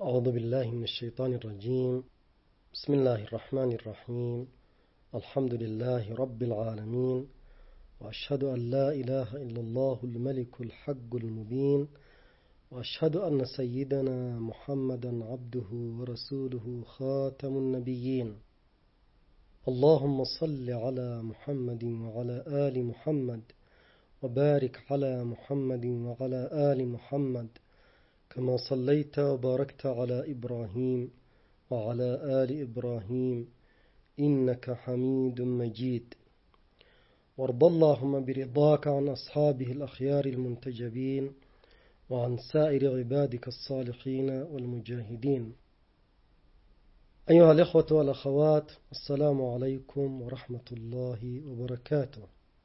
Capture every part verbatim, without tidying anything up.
أعوذ بالله من الشيطان الرجيم. بسم الله الرحمن الرحيم. الحمد لله رب العالمين، وأشهد أن لا إله إلا الله الملك الحق المبين، وأشهد أن سيدنا محمدا عبده ورسوله خاتم النبيين. اللهم صل على محمد وعلى آل محمد، وبارك على محمد وعلى آل محمد كما صليت وباركت على إبراهيم وعلى آل إبراهيم إنك حميد مجيد. وارض اللهم برضاك عن أصحابه الأخيار المنتجبين، وعن سائر عبادك الصالحين والمجاهدين. أيها الإخوة والأخوات، السلام عليكم ورحمة الله وبركاته.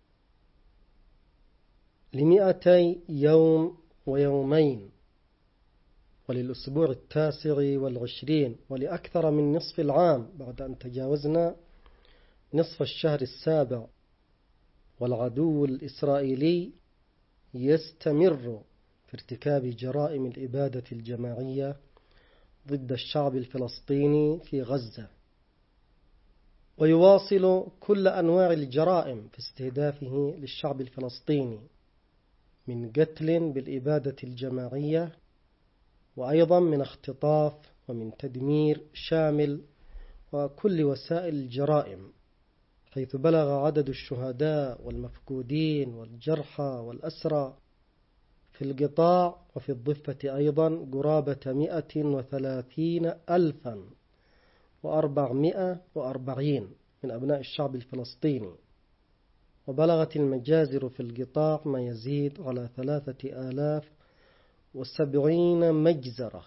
لمئتي يوم ويومين، وللأسبوع التاسع والعشرين، ولأكثر من نصف العام بعد أن تجاوزنا نصف الشهر السابع، والعدو الإسرائيلي يستمر في ارتكاب جرائم الإبادة الجماعية ضد الشعب الفلسطيني في غزة، ويواصل كل أنواع الجرائم في استهدافه للشعب الفلسطيني من قتل بالإبادة الجماعية، وأيضا من اختطاف ومن تدمير شامل وكل وسائل الجرائم، حيث بلغ عدد الشهداء والمفقودين والجرحى والأسرى في القطاع وفي الضفة أيضا قرابة مئة وثلاثين ألفا وأربعمائة وأربعين من أبناء الشعب الفلسطيني، وبلغت المجازر في القطاع ما يزيد على ثلاثة آلاف وسبعين مجزرة.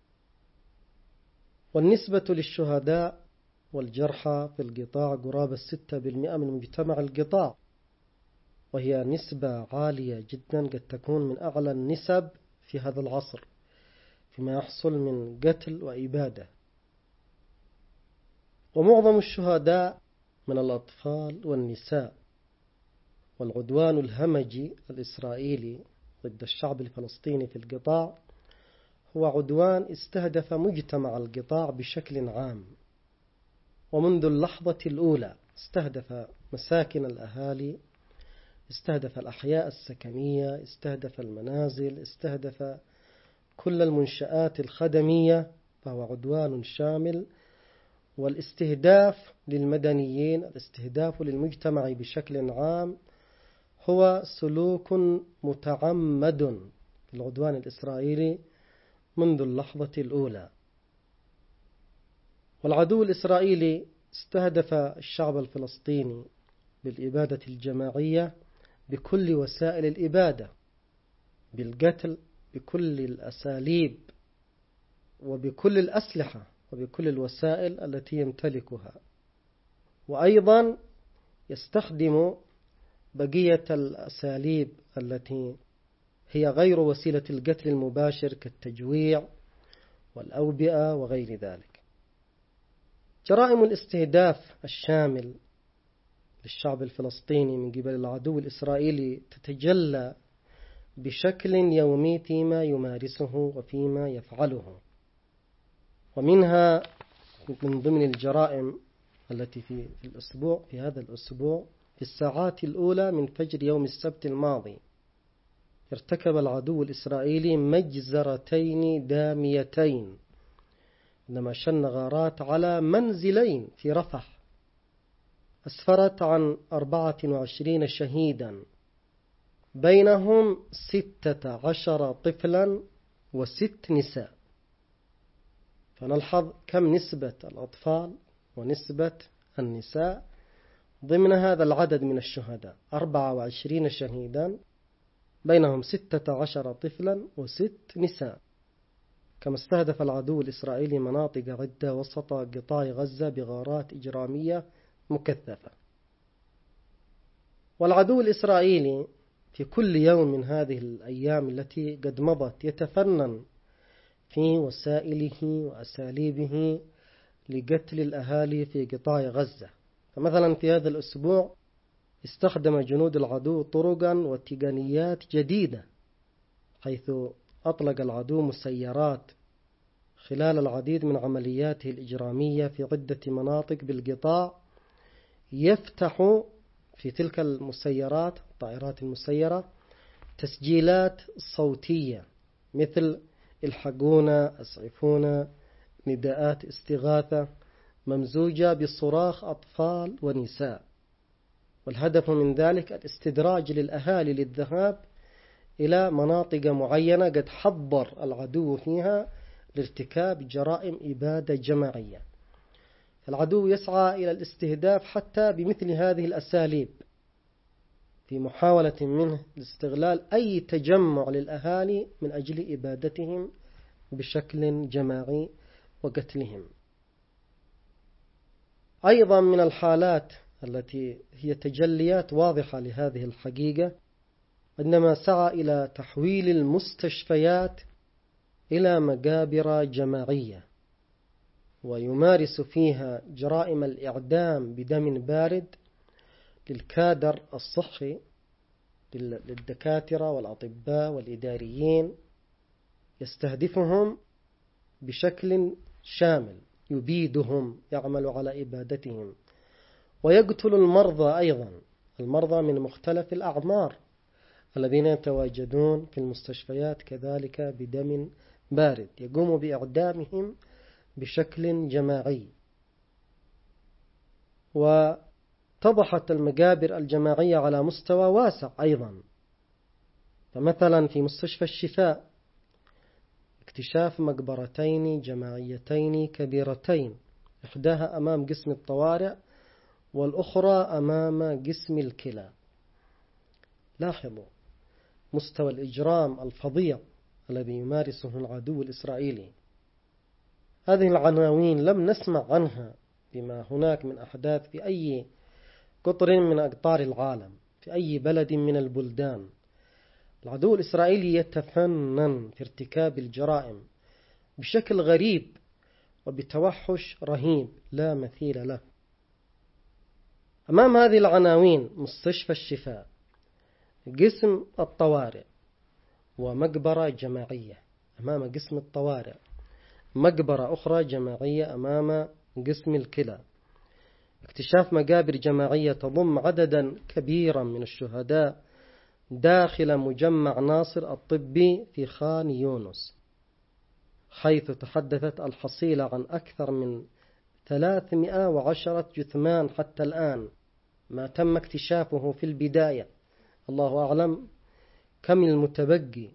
والنسبة للشهداء والجرحى في القطاع قرابة ستة بالمئة من مجتمع القطاع، وهي نسبة عالية جدا، قد تكون من أعلى النسب في هذا العصر فيما يحصل من قتل وإبادة. ومعظم الشهداء من الأطفال والنساء. والعدوان الهمجي الإسرائيلي ضد الشعب الفلسطيني في القطاع هو عدوان استهدف مجتمع القطاع بشكل عام، ومنذ اللحظة الأولى استهدف مساكن الأهالي، استهدف الأحياء السكنية، استهدف المنازل، استهدف كل المنشآت الخدمية، فهو عدوان شامل. والاستهداف للمدنيين، الاستهداف للمجتمع بشكل عام، هو سلوك متعمد في العدوان الإسرائيلي منذ اللحظة الأولى. والعدو الإسرائيلي استهدف الشعب الفلسطيني بالإبادة الجماعية بكل وسائل الإبادة، بالقتل بكل الأساليب وبكل الأسلحة وبكل الوسائل التي يمتلكها، وأيضا يستخدم بقية الأساليب التي هي غير وسيلة القتل المباشر كالتجويع والأوبئة وغير ذلك. جرائم الاستهداف الشامل للشعب الفلسطيني من قبل العدو الإسرائيلي تتجلى بشكل يومي فيما يمارسه وفيما يفعله. ومنها من ضمن الجرائم التي في الأسبوع في هذا الأسبوع في الساعات الأولى من فجر يوم السبت الماضي ارتكب العدو الإسرائيلي مجزرتين داميتين عندما شن غارات على منزلين في رفح، أسفرت عن أربعة وعشرين شهيدا، بينهم ستة عشر طفلا وست نساء. فنلحظ كم نسبة الأطفال ونسبة النساء ضمن هذا العدد من الشهداء، أربعة وعشرين شهيدا بينهم ستة عشر طفلا وست نساء. كما استهدف العدو الإسرائيلي مناطق عدة وسط قطاع غزة بغارات إجرامية مكثفة. والعدو الإسرائيلي في كل يوم من هذه الأيام التي قد مضت يتفنن في وسائله وأساليبه لقتل الأهالي في قطاع غزة. فمثلا في هذا الأسبوع استخدم جنود العدو طرقا وتقنيات جديدة، حيث أطلق العدو مسيرات خلال العديد من عملياته الإجرامية في عدة مناطق بالقطاع يفتح في تلك المسيرات الطائرات المسيرة تسجيلات صوتية مثل الحقونا، أسعفونا، نداءات استغاثة ممزوجة بصراخ أطفال ونساء. والهدف من ذلك الاستدراج للأهالي للذهاب إلى مناطق معينة قد حضر العدو فيها لارتكاب جرائم إبادة جماعية. العدو يسعى إلى الاستهداف حتى بمثل هذه الأساليب في محاولة منه لاستغلال أي تجمع للأهالي من أجل إبادتهم بشكل جماعي وقتلهم. أيضا من الحالات التي هي تجليات واضحة لهذه الحقيقة عندما سعى إلى تحويل المستشفيات إلى مقابر جماعية ويمارس فيها جرائم الإعدام بدم بارد للكادر الصحي للدكاترة والأطباء والإداريين، يستهدفهم بشكل شامل، يبيدهم، يعمل على إبادتهم، ويقتل المرضى أيضا، المرضى من مختلف الأعمار الذين يتواجدون في المستشفيات كذلك بدم بارد، يقوم بإعدامهم بشكل جماعي. واتضحت المقابر الجماعية على مستوى واسع أيضا، فمثلا في مستشفى الشفاء اكتشاف مقبرتين جماعيتين كبيرتين، إحداها أمام قسم الطوارئ والأخرى أمام قسم الكلى. لاحظوا مستوى الإجرام الفظيع الذي يمارسه العدو الإسرائيلي. هذه العناوين لم نسمع عنها بما هناك من أحداث في أي قطر من أقطار العالم، في أي بلد من البلدان. العدو الإسرائيلي يتفنن في ارتكاب الجرائم بشكل غريب وبتوحش رهيب لا مثيل له. أمام هذه العناوين مستشفى الشفاء، قسم الطوارئ ومقبرة جماعية أمام قسم الطوارئ، مقبرة أخرى جماعية أمام قسم الكلى، اكتشاف مقابر جماعية تضم عددا كبيرا من الشهداء داخل مجمع ناصر الطبي في خان يونس، حيث تحدثت الحصيلة عن أكثر من ثلاثمائة وعشرة جثمان حتى الآن، ما تم اكتشافه في البداية، الله أعلم كم المتبقي.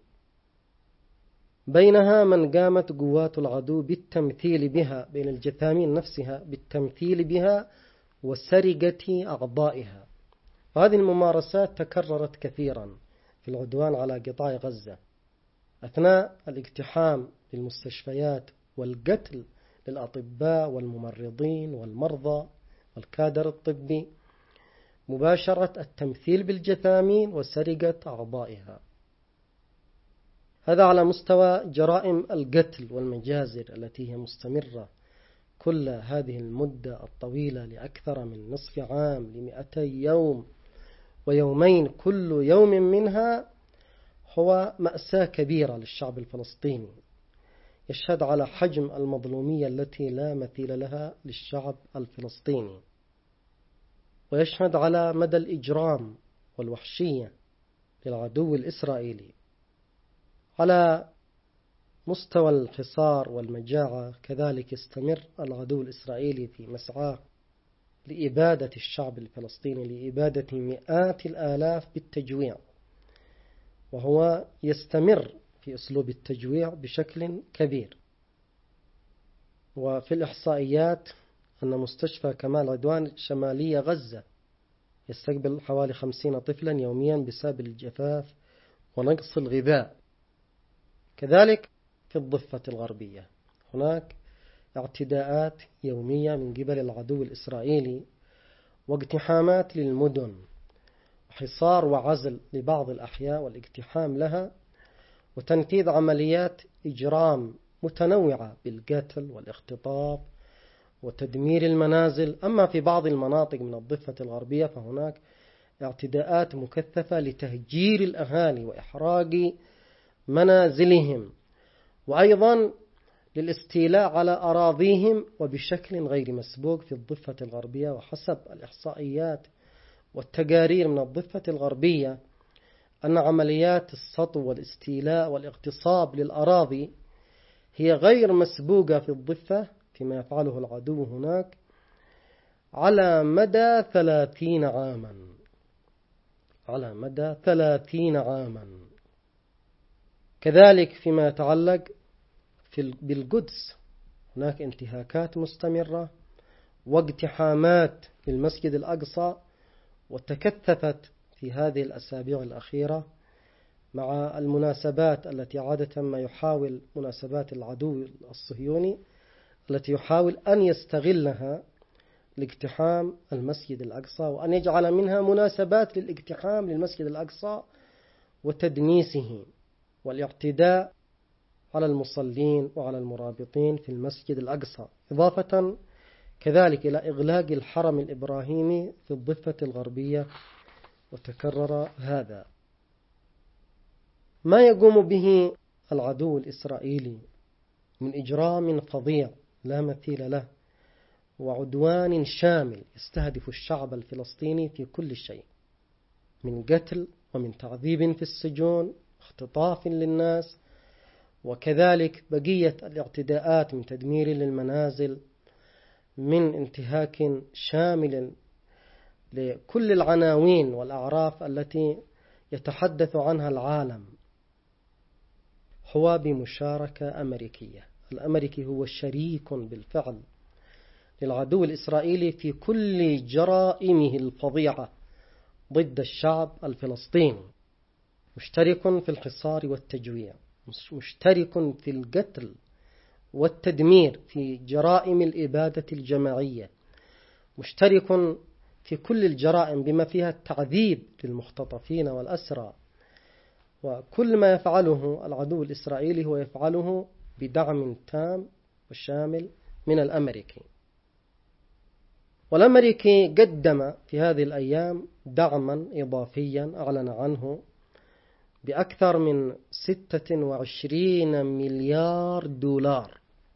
بينها من قامت قوات العدو بالتمثيل بها بين الجثامين نفسها، بالتمثيل بها وسرقة أعضائها. وهذه الممارسات تكررت كثيرا في العدوان على قطاع غزة أثناء الاقتحام للمستشفيات والقتل للأطباء والممرضين والمرضى والكادر الطبي، مباشرة التمثيل بالجثامين وسرقة أعضائها. هذا على مستوى جرائم القتل والمجازر التي هي مستمرة كل هذه المدة الطويلة لأكثر من نصف عام، لمئتي يوم ويومين، كل يوم منها هو مأساة كبيرة للشعب الفلسطيني، يشهد على حجم المظلومية التي لا مثيل لها للشعب الفلسطيني، ويشهد على مدى الإجرام والوحشية للعدو الإسرائيلي. على مستوى الحصار والمجاعة كذلك يستمر العدو الإسرائيلي في مسعاه لإبادة الشعب الفلسطيني، لإبادة مئات الآلاف بالتجويع، وهو يستمر في أسلوب التجويع بشكل كبير. وفي الإحصائيات أن مستشفى كمال عدوان شمالية غزة يستقبل حوالي خمسين طفلا يوميا بسبب الجفاف ونقص الغذاء. كذلك في الضفة الغربية هناك اعتداءات يومية من قبل العدو الإسرائيلي واقتحامات للمدن، وحصار وعزل لبعض الأحياء والاقتحام لها، وتنفيذ عمليات إجرام متنوعة بالقتل والاختطاف وتدمير المنازل. أما في بعض المناطق من الضفة الغربية فهناك اعتداءات مكثفة لتهجير الأهالي وإحراق منازلهم، وأيضا للاستيلاء على أراضيهم وبشكل غير مسبوق في الضفة الغربية. وحسب الإحصائيات والتقارير من الضفة الغربية أن عمليات السطو والاستيلاء والاغتصاب للأراضي هي غير مسبوقة في الضفة فيما يفعله العدو هناك على مدى ثلاثين عاما على مدى ثلاثين عاما. كذلك فيما يتعلق في بالقدس هناك انتهاكات مستمرة واقتحامات للمسجد الأقصى، وتكثفت في هذه الأسابيع الأخيرة مع المناسبات التي عادة ما يحاول مناسبات العدو الصهيوني التي يحاول أن يستغلها لاقتحام المسجد الأقصى، وأن يجعل منها مناسبات للاقتحام للمسجد الأقصى وتدنيسه والاعتداء على المصلين وعلى المرابطين في المسجد الأقصى، إضافة كذلك إلى إغلاق الحرم الإبراهيمي في الضفة الغربية. وتكرر هذا. ما يقوم به العدو الإسرائيلي من إجرام فظيع لا مثيل له وعدوان شامل يستهدف الشعب الفلسطيني في كل شيء، من قتل ومن تعذيب في السجون، اختطاف للناس، وكذلك بقية الاعتداءات من تدمير للمنازل، من انتهاك شامل لكل العناوين والأعراف التي يتحدث عنها العالم، هو بمشاركة أمريكية. الأمريكي هو شريك بالفعل للعدو الإسرائيلي في كل جرائمه الفظيعة ضد الشعب الفلسطيني، مشترك في الحصار والتجويع، مشترك في القتل والتدمير، في جرائم الإبادة الجماعية، مشترك في كل الجرائم بما فيها التعذيب للمختطفين والأسرى. وكل ما يفعله العدو الإسرائيلي هو يفعله بدعم تام وشامل من الأمريكي. والأمريكي قدم في هذه الأيام دعما إضافيا أعلن عنه بأكثر من ستة وعشرين مليار دولار.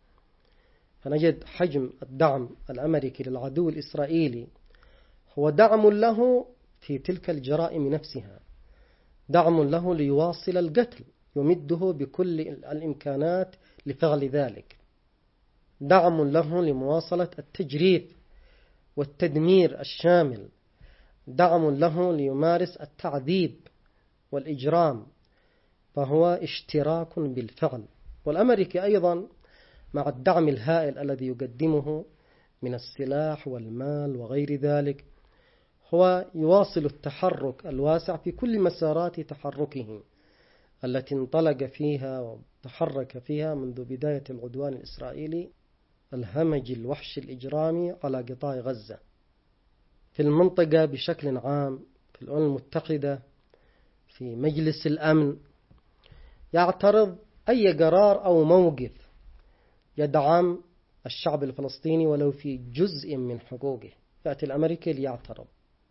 فنجد حجم الدعم الأمريكي للعدو الإسرائيلي هو دعم له في تلك الجرائم نفسها، دعم له ليواصل القتل، يمده بكل الإمكانات لفعل ذلك، دعم له لمواصلة التجريف والتدمير الشامل، دعم له ليمارس التعذيب والإجرام، فهو اشتراك بالفعل. والأمريكي أيضا مع الدعم الهائل الذي يقدمه من السلاح والمال وغير ذلك هو يواصل التحرك الواسع في كل مسارات تحركه التي انطلق فيها وتحرك فيها منذ بداية العدوان الإسرائيلي الهمجي الوحشي الإجرامي على قطاع غزة. في المنطقة بشكل عام، في الأمم المتحدة، في مجلس الأمن، يعترض أي قرار أو موقف يدعم الشعب الفلسطيني ولو في جزء من حقوقه، يأتي الأمريكي ليعترض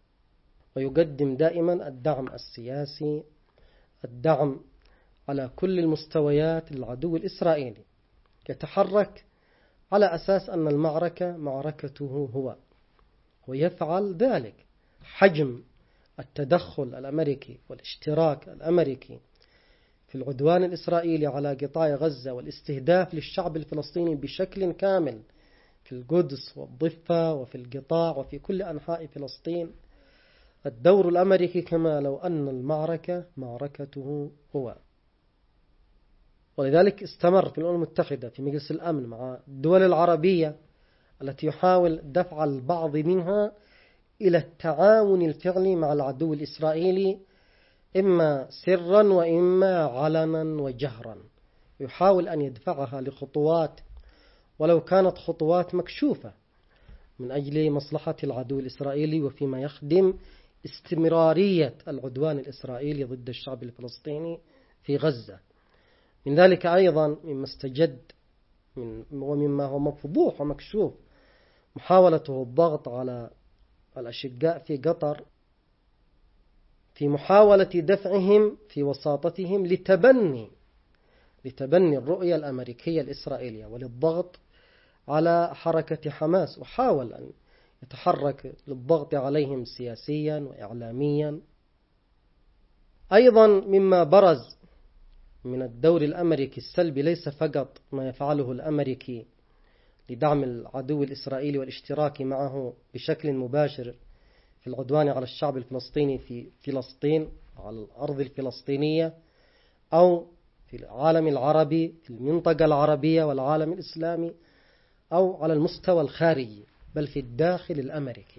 ويقدم دائما الدعم السياسي، الدعم على كل المستويات للعدو الإسرائيلي، يتحرك على أساس أن المعركة معركته هو، ويفعل ذلك. حجم التدخل الأمريكي والاشتراك الأمريكي في العدوان الإسرائيلي على قطاع غزة والاستهداف للشعب الفلسطيني بشكل كامل في القدس والضفة وفي القطاع وفي كل أنحاء فلسطين، الدور الأمريكي كما لو أن المعركة معركته هو. ولذلك استمر في الأمم المتحدة في مجلس الأمن مع الدول العربية التي يحاول دفع البعض منها إلى التعاون الفعلي مع العدو الإسرائيلي، إما سرا وإما علنا وجهرا، يحاول أن يدفعها لخطوات ولو كانت خطوات مكشوفة من أجل مصلحة العدو الإسرائيلي وفيما يخدم استمرارية العدوان الإسرائيلي ضد الشعب الفلسطيني في غزة. من ذلك أيضا مما استجد من ومما هو مفضوح ومكشوف محاولته الضغط على الأشقاء في قطر في محاولة دفعهم في وساطتهم لتبني لتبني الرؤية الأمريكية الإسرائيلية وللضغط على حركة حماس، وحاول أن يتحرك للضغط عليهم سياسيا وإعلاميا. أيضا مما برز من الدور الأمريكي السلبي ليس فقط ما يفعله الأمريكي لدعم العدو الإسرائيلي والاشتراك معه بشكل مباشر في العدوان على الشعب الفلسطيني في فلسطين على الأرض الفلسطينية، أو في العالم العربي في المنطقة العربية والعالم الإسلامي، أو على المستوى الخارجي، بل في الداخل الأمريكي.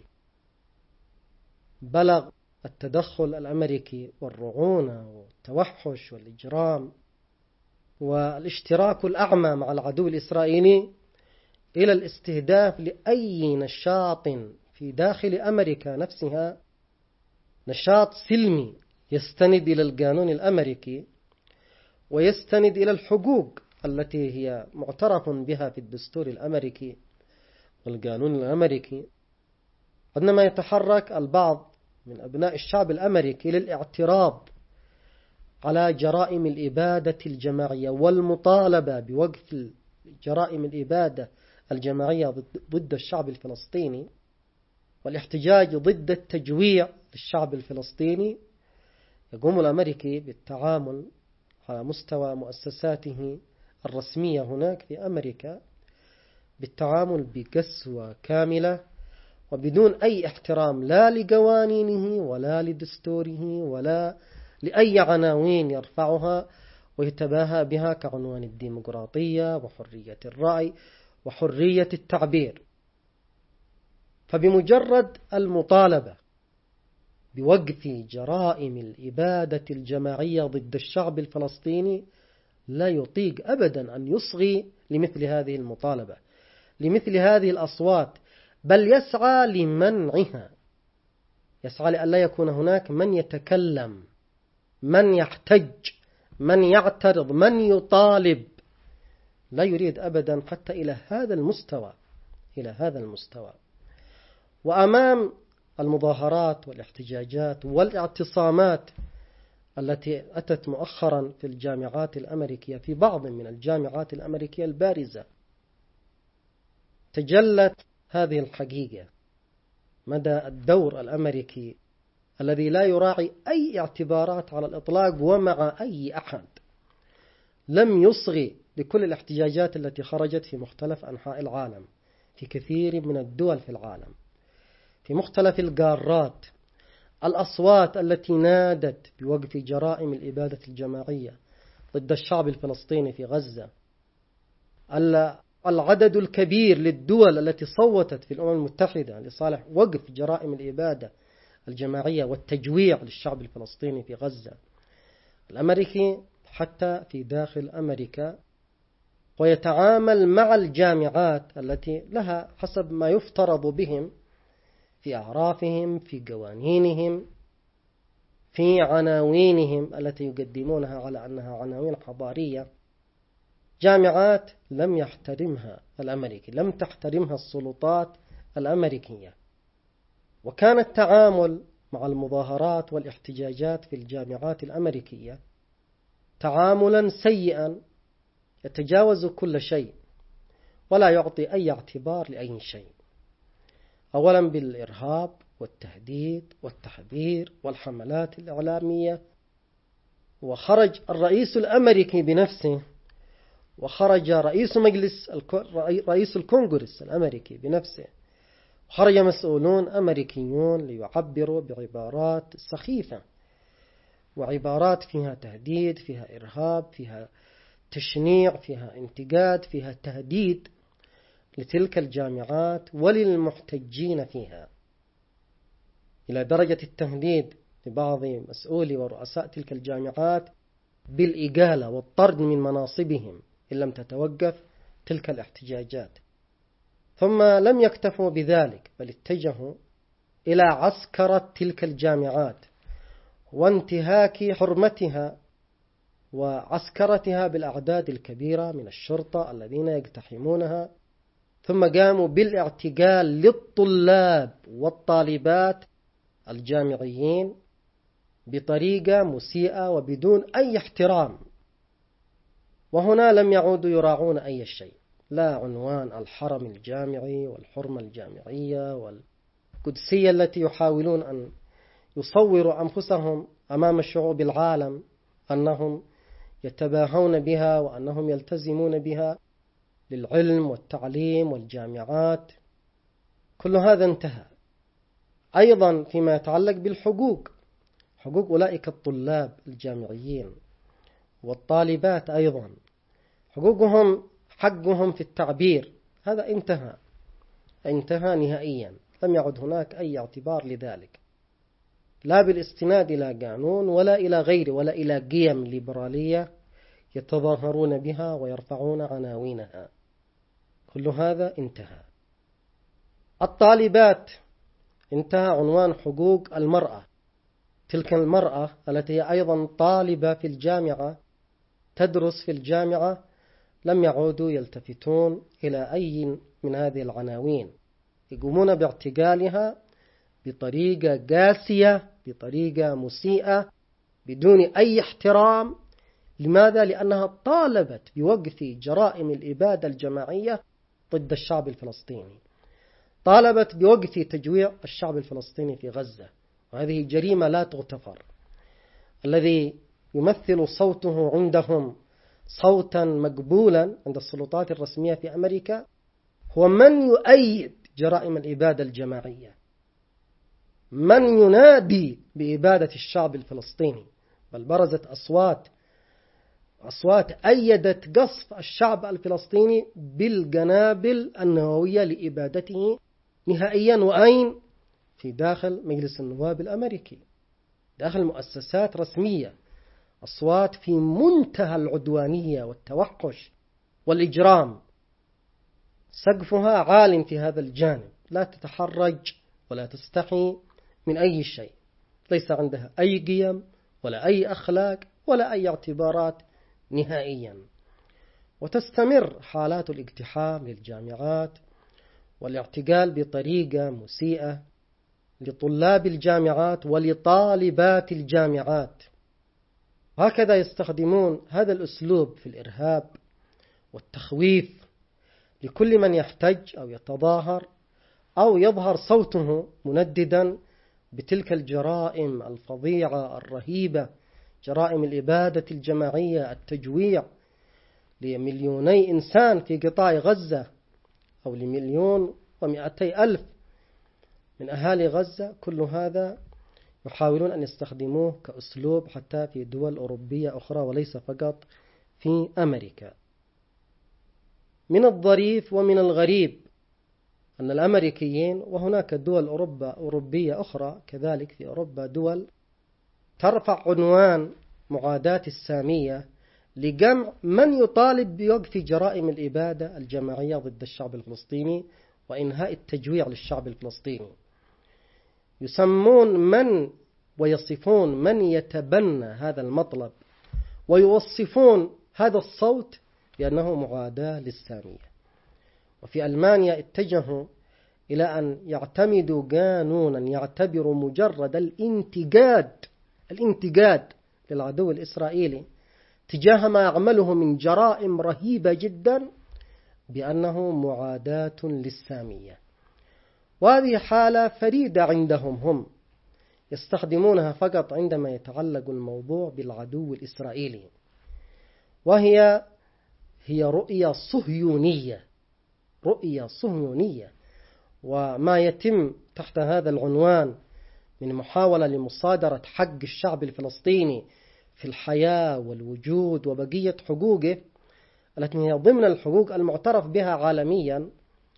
بلغ التدخل الأمريكي والرعونة والتوحش والإجرام والاشتراك الأعمى مع العدو الإسرائيلي إلى الاستهداف لأي نشاط في داخل أمريكا نفسها، نشاط سلمي يستند إلى القانون الأمريكي ويستند إلى الحقوق التي هي معترف بها في الدستور الأمريكي والقانون الأمريكي. عندما يتحرك البعض من أبناء الشعب الأمريكي للاعتراض على جرائم الإبادة الجماعية والمطالبة بوقف جرائم الإبادة الجماعية ضد الشعب الفلسطيني والاحتجاج ضد التجويع للشعب الفلسطيني، يقوم الأمريكي بالتعامل على مستوى مؤسساته الرسمية هناك في أمريكا بالتعامل بقسوة كاملة وبدون أي احترام لا لقوانينه ولا لدستوره ولا لأي عناوين يرفعها ويتباهى بها كعنوان الديمقراطية وحرية الرأي وحرية التعبير. فبمجرد المطالبة بوقف جرائم الإبادة الجماعية ضد الشعب الفلسطيني لا يطيق أبدا أن يصغي لمثل هذه المطالبة، لمثل هذه الأصوات، بل يسعى لمنعها، يسعى لأن لا يكون هناك من يتكلم، من يحتج، من يعترض، من يطالب. لا يريد أبدا حتى إلى هذا المستوى إلى هذا المستوى. وأمام المظاهرات والاحتجاجات والاعتصامات التي أتت مؤخرا في الجامعات الأمريكية، في بعض من الجامعات الأمريكية البارزة، تجلت هذه الحقيقة، مدى الدور الأمريكي الذي لا يراعي أي اعتبارات على الإطلاق ومع أي أحد. لم يصغي لكل الاحتجاجات التي خرجت في مختلف أنحاء العالم، في كثير من الدول في العالم، في مختلف القارات، الأصوات التي نادت بوقف جرائم الإبادة الجماعية ضد الشعب الفلسطيني في غزة، العدد الكبير للدول التي صوتت في الأمم المتحدة لصالح وقف جرائم الإبادة الجماعية والتجويع للشعب الفلسطيني في غزة. الأمريكي حتى في داخل أمريكا ويتعامل مع الجامعات التي لها حسب ما يفترض بهم في أعرافهم، في قوانينهم، في عناوينهم التي يقدمونها على أنها عناوين حضارية. جامعات لم يحترمها الأمريكي، لم تحترمها السلطات الأمريكية. وكان التعامل مع المظاهرات والاحتجاجات في الجامعات الأمريكية تعاملا سيئا يتجاوز كل شيء ولا يعطي أي اعتبار لأي شيء. أولا بالإرهاب والتهديد والتحذير والحملات الإعلامية. وخرج الرئيس الأمريكي بنفسه، وخرج رئيس مجلس رئيس الكونغرس الأمريكي بنفسه، وخرج مسؤولون أمريكيون ليعبروا بعبارات سخيفة وعبارات فيها تهديد، فيها إرهاب، فيها تشنيع، فيها انتقاد، فيها تهديد لتلك الجامعات وللمحتجين فيها، إلى درجة التهديد لبعض مسؤولي ورؤساء تلك الجامعات بالإقالة والطرد من مناصبهم إن لم تتوقف تلك الاحتجاجات. ثم لم يكتفوا بذلك، بل اتجهوا إلى عسكرة تلك الجامعات وانتهاك حرمتها وعسكرتها بالأعداد الكبيرة من الشرطة الذين يقتحمونها. ثم قاموا بالاعتقال للطلاب والطالبات الجامعيين بطريقة مسيئة وبدون أي احترام. وهنا لم يعودوا يراعون أي شيء، لا عنوان الحرم الجامعي والحرمة الجامعية والقدسية التي يحاولون أن يصوروا أنفسهم أمام شعوب العالم أنهم يتباهون بها وأنهم يلتزمون بها للعلم والتعليم والجامعات. كل هذا انتهى. أيضا فيما يتعلق بالحقوق، حقوق أولئك الطلاب الجامعيين والطالبات أيضا، حقوقهم حقهم في التعبير، هذا انتهى انتهى نهائيا، لم يعد هناك أي اعتبار لذلك، لا بالاستناد إلى قانون ولا إلى غيره ولا إلى قيم ليبرالية يتظاهرون بها ويرفعون عناوينها. كل هذا انتهى. الطالبات، انتهى عنوان حقوق المرأة. تلك المرأة التي هي أيضا طالبة في الجامعة تدرس في الجامعة لم يعودوا يلتفتون إلى أي من هذه العناوين، يقومون باعتقالها بطريقة قاسية، بطريقة مسيئة، بدون أي احترام. لماذا؟ لأنها طالبت بوقف جرائم الإبادة الجماعية ضد الشعب الفلسطيني، طالبت بوقف تجويع الشعب الفلسطيني في غزة، وهذه جريمة لا تغتفر. الذي يمثل صوته عندهم صوتا مقبولا عند السلطات الرسمية في أمريكا هو من يؤيد جرائم الإبادة الجماعية، من ينادي بإبادة الشعب الفلسطيني. بل برزت أصوات أصوات أيدت قصف الشعب الفلسطيني بالقنابل النووية لإبادته نهائيا. وأين؟ في داخل مجلس النواب الأمريكي، داخل مؤسسات رسمية، أصوات في منتهى العدوانية والتوحش والإجرام، سقفها عال في هذا الجانب، لا تتحرج ولا تستحي من أي شيء، ليس عندها أي قيم ولا أي أخلاق ولا أي اعتبارات نهائيا. وتستمر حالات الاقتحام للجامعات والاعتقال بطريقة مسيئة لطلاب الجامعات ولطالبات الجامعات. هكذا يستخدمون هذا الأسلوب في الإرهاب والتخويف لكل من يحتج أو يتظاهر أو يظهر صوته منددا بتلك الجرائم الفظيعة الرهيبة، جرائم الإبادة الجماعية، التجويع لمليوني إنسان في قطاع غزة أو لمليون ومئتي ألف من أهالي غزة. كل هذا يحاولون أن يستخدموه كأسلوب حتى في دول أوروبية أخرى وليس فقط في أمريكا. من الظريف ومن الغريب أن الأمريكيين، وهناك دول أوروبا أوروبية أخرى كذلك في أوروبا، دول ترفع عنوان معاداة السامية لجمع من يطالب بوقف جرائم الإبادة الجماعية ضد الشعب الفلسطيني وإنهاء التجويع للشعب الفلسطيني. يسمون من ويصفون من يتبنى هذا المطلب ويوصفون هذا الصوت بأنه معاداة للسامية. وفي ألمانيا اتجهوا إلى أن يعتمدوا قانونا يعتبر مجرد الانتقاد الانتقاد للعدو الإسرائيلي تجاه ما يعمله من جرائم رهيبة جدا بأنه معاداة للسامية. وهذه حالة فريدة عندهم، هم يستخدمونها فقط عندما يتعلق الموضوع بالعدو الإسرائيلي، وهي هي رؤية صهيونية رؤية صهيونية. وما يتم تحت هذا العنوان من محاولة لمصادرة حق الشعب الفلسطيني في الحياة والوجود وبقية حقوقه التي هي ضمن الحقوق المعترف بها عالميا،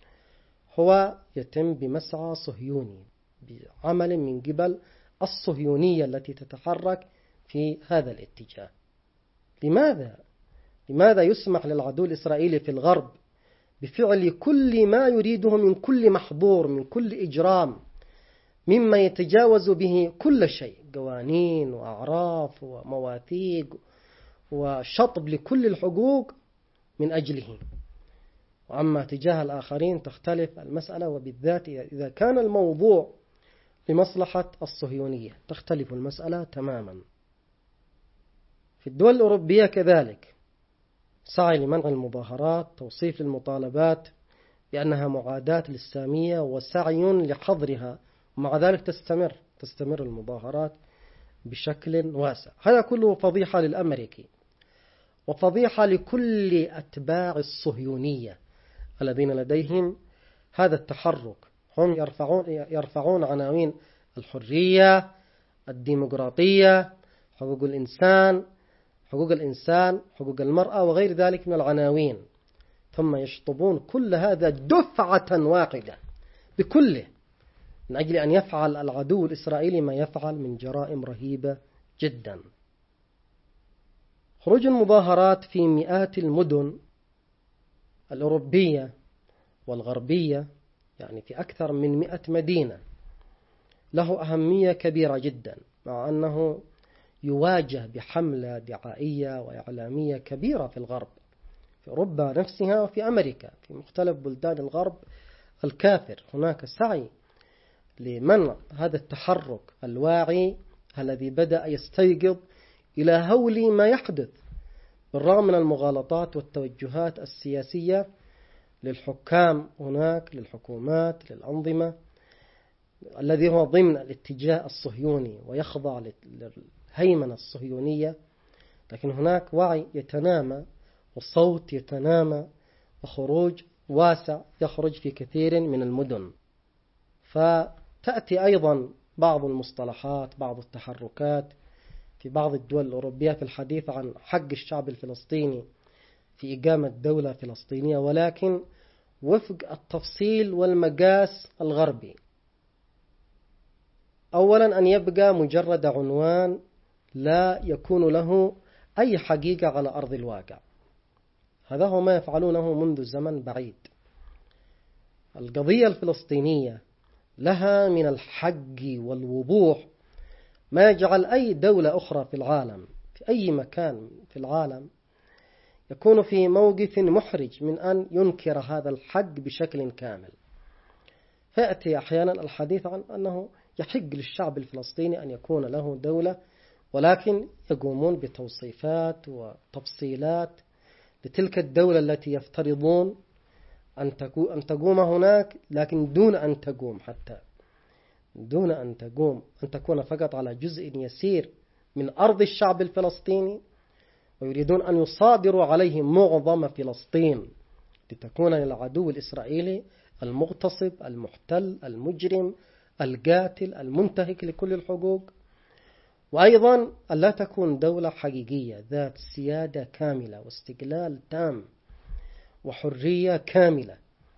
هو يتم بمسعى صهيوني، بعمل من قبل الصهيونية التي تتحرك في هذا الاتجاه. لماذا؟ لماذا يسمح للعدو الإسرائيلي في الغرب بفعل كل ما يريده من كل محظور، من كل إجرام، مما يتجاوز به كل شيء، قوانين وأعراف ومواثيق وشطب لكل الحقوق من أجله؟ وأما تجاه الآخرين تختلف المسألة، وبالذات إذا كان الموضوع لمصلحة الصهيونية تختلف المسألة تماما. في الدول الأوروبية كذلك سعي لمنع المظاهرات، توصيف للمطالبات بأنها معاداة للسامية وسعي لحظرها، ومع ذلك تستمر تستمر المظاهرات بشكل واسع. هذا كله فضيحة للأمريكي، وفضيحة لكل أتباع الصهيونية الذين لديهم هذا التحرك. هم يرفعون يرفعون عناوين الحرية، الديمقراطية، حقوق الإنسان، حقوق الإنسان، حقوق المرأة وغير ذلك من العناوين، ثم يشطبون كل هذا دفعة واحدة بكله من أجل أن يفعل العدو الإسرائيلي ما يفعل من جرائم رهيبة جدا. خروج المظاهرات في مئات المدن الأوروبية والغربية، يعني في أكثر من مئة مدينة، له أهمية كبيرة جدا، مع أنه يواجه بحملة دعائية وإعلامية كبيرة في الغرب، في أوروبا نفسها وفي أمريكا، في مختلف بلدان الغرب الكافر. هناك سعي لمنع هذا التحرك الواعي الذي بدأ يستيقظ إلى هول ما يحدث، بالرغم من المغالطات والتوجهات السياسية للحكام هناك، للحكومات، للأنظمة، الذي هو ضمن الاتجاه الصهيوني ويخضع للهيمنة الصهيونية. لكن هناك وعي يتنامى وصوت يتنامى وخروج واسع يخرج في كثير من المدن. فتأتي أيضا بعض المصطلحات، بعض التحركات في بعض الدول الأوروبية في الحديث عن حق الشعب الفلسطيني في إقامة دولة فلسطينية، ولكن وفق التفصيل والمقاس الغربي. أولا أن يبقى مجرد عنوان لا يكون له أي حقيقة على أرض الواقع. هذا هو ما يفعلونه منذ زمن بعيد. القضية الفلسطينية لها من الحق والوضوح ما يجعل أي دولة أخرى في العالم، في أي مكان في العالم، يكون في موقف محرج من أن ينكر هذا الحق بشكل كامل. فيأتي أحيانا الحديث عن أنه يحق للشعب الفلسطيني أن يكون له دولة، ولكن يقومون بتوصيفات وتفصيلات لتلك الدولة التي يفترضون أن تقوم هناك، لكن دون أن تقوم، حتى دون أن تقوم، أن تكون فقط على جزء يسير من أرض الشعب الفلسطيني، ويريدون أن يصادروا عليه معظم فلسطين لتكون للعدو الإسرائيلي المغتصب المحتل المجرم القاتل المنتهك لكل الحقوق. وأيضا ألا تكون دولة حقيقية ذات سيادة كاملة واستقلال تام وحرية كاملة.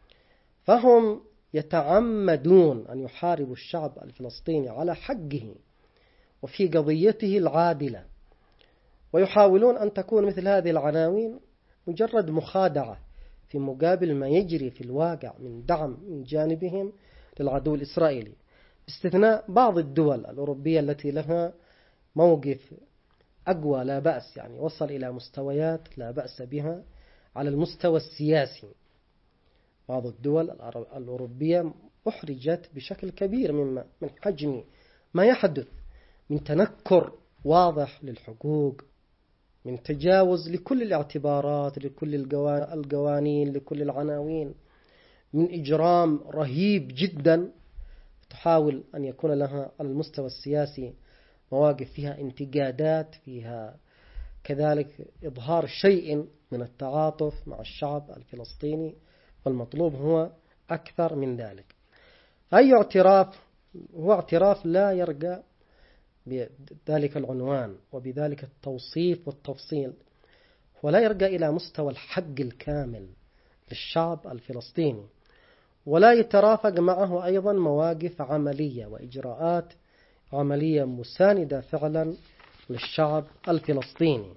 فهم يتعمدون أن يحاربوا الشعب الفلسطيني على حقه وفي قضيته العادلة، ويحاولون أن تكون مثل هذه العناوين مجرد مخادعة في مقابل ما يجري في الواقع من دعم من جانبهم للعدو الإسرائيلي، باستثناء بعض الدول الأوروبية التي لها موقف أقوى لا بأس، يعني وصل إلى مستويات لا بأس بها على المستوى السياسي. بعض الدول الأوروبية أحرجت بشكل كبير مما من حجم ما يحدث من تنكر واضح للحقوق، من تجاوز لكل الاعتبارات، لكل القوانين، لكل العناوين، من إجرام رهيب جدا. تحاول أن يكون لها على المستوى السياسي مواقف فيها انتقادات، فيها كذلك إظهار شيء من التعاطف مع الشعب الفلسطيني، والمطلوب هو أكثر من ذلك. أي اعتراف هو اعتراف لا يرجع بذلك العنوان وبذلك التوصيف والتفصيل، ولا يرجع إلى مستوى الحق الكامل للشعب الفلسطيني، ولا يترافق معه أيضا مواقف عملية وإجراءات عملية مساندة فعلا للشعب الفلسطيني.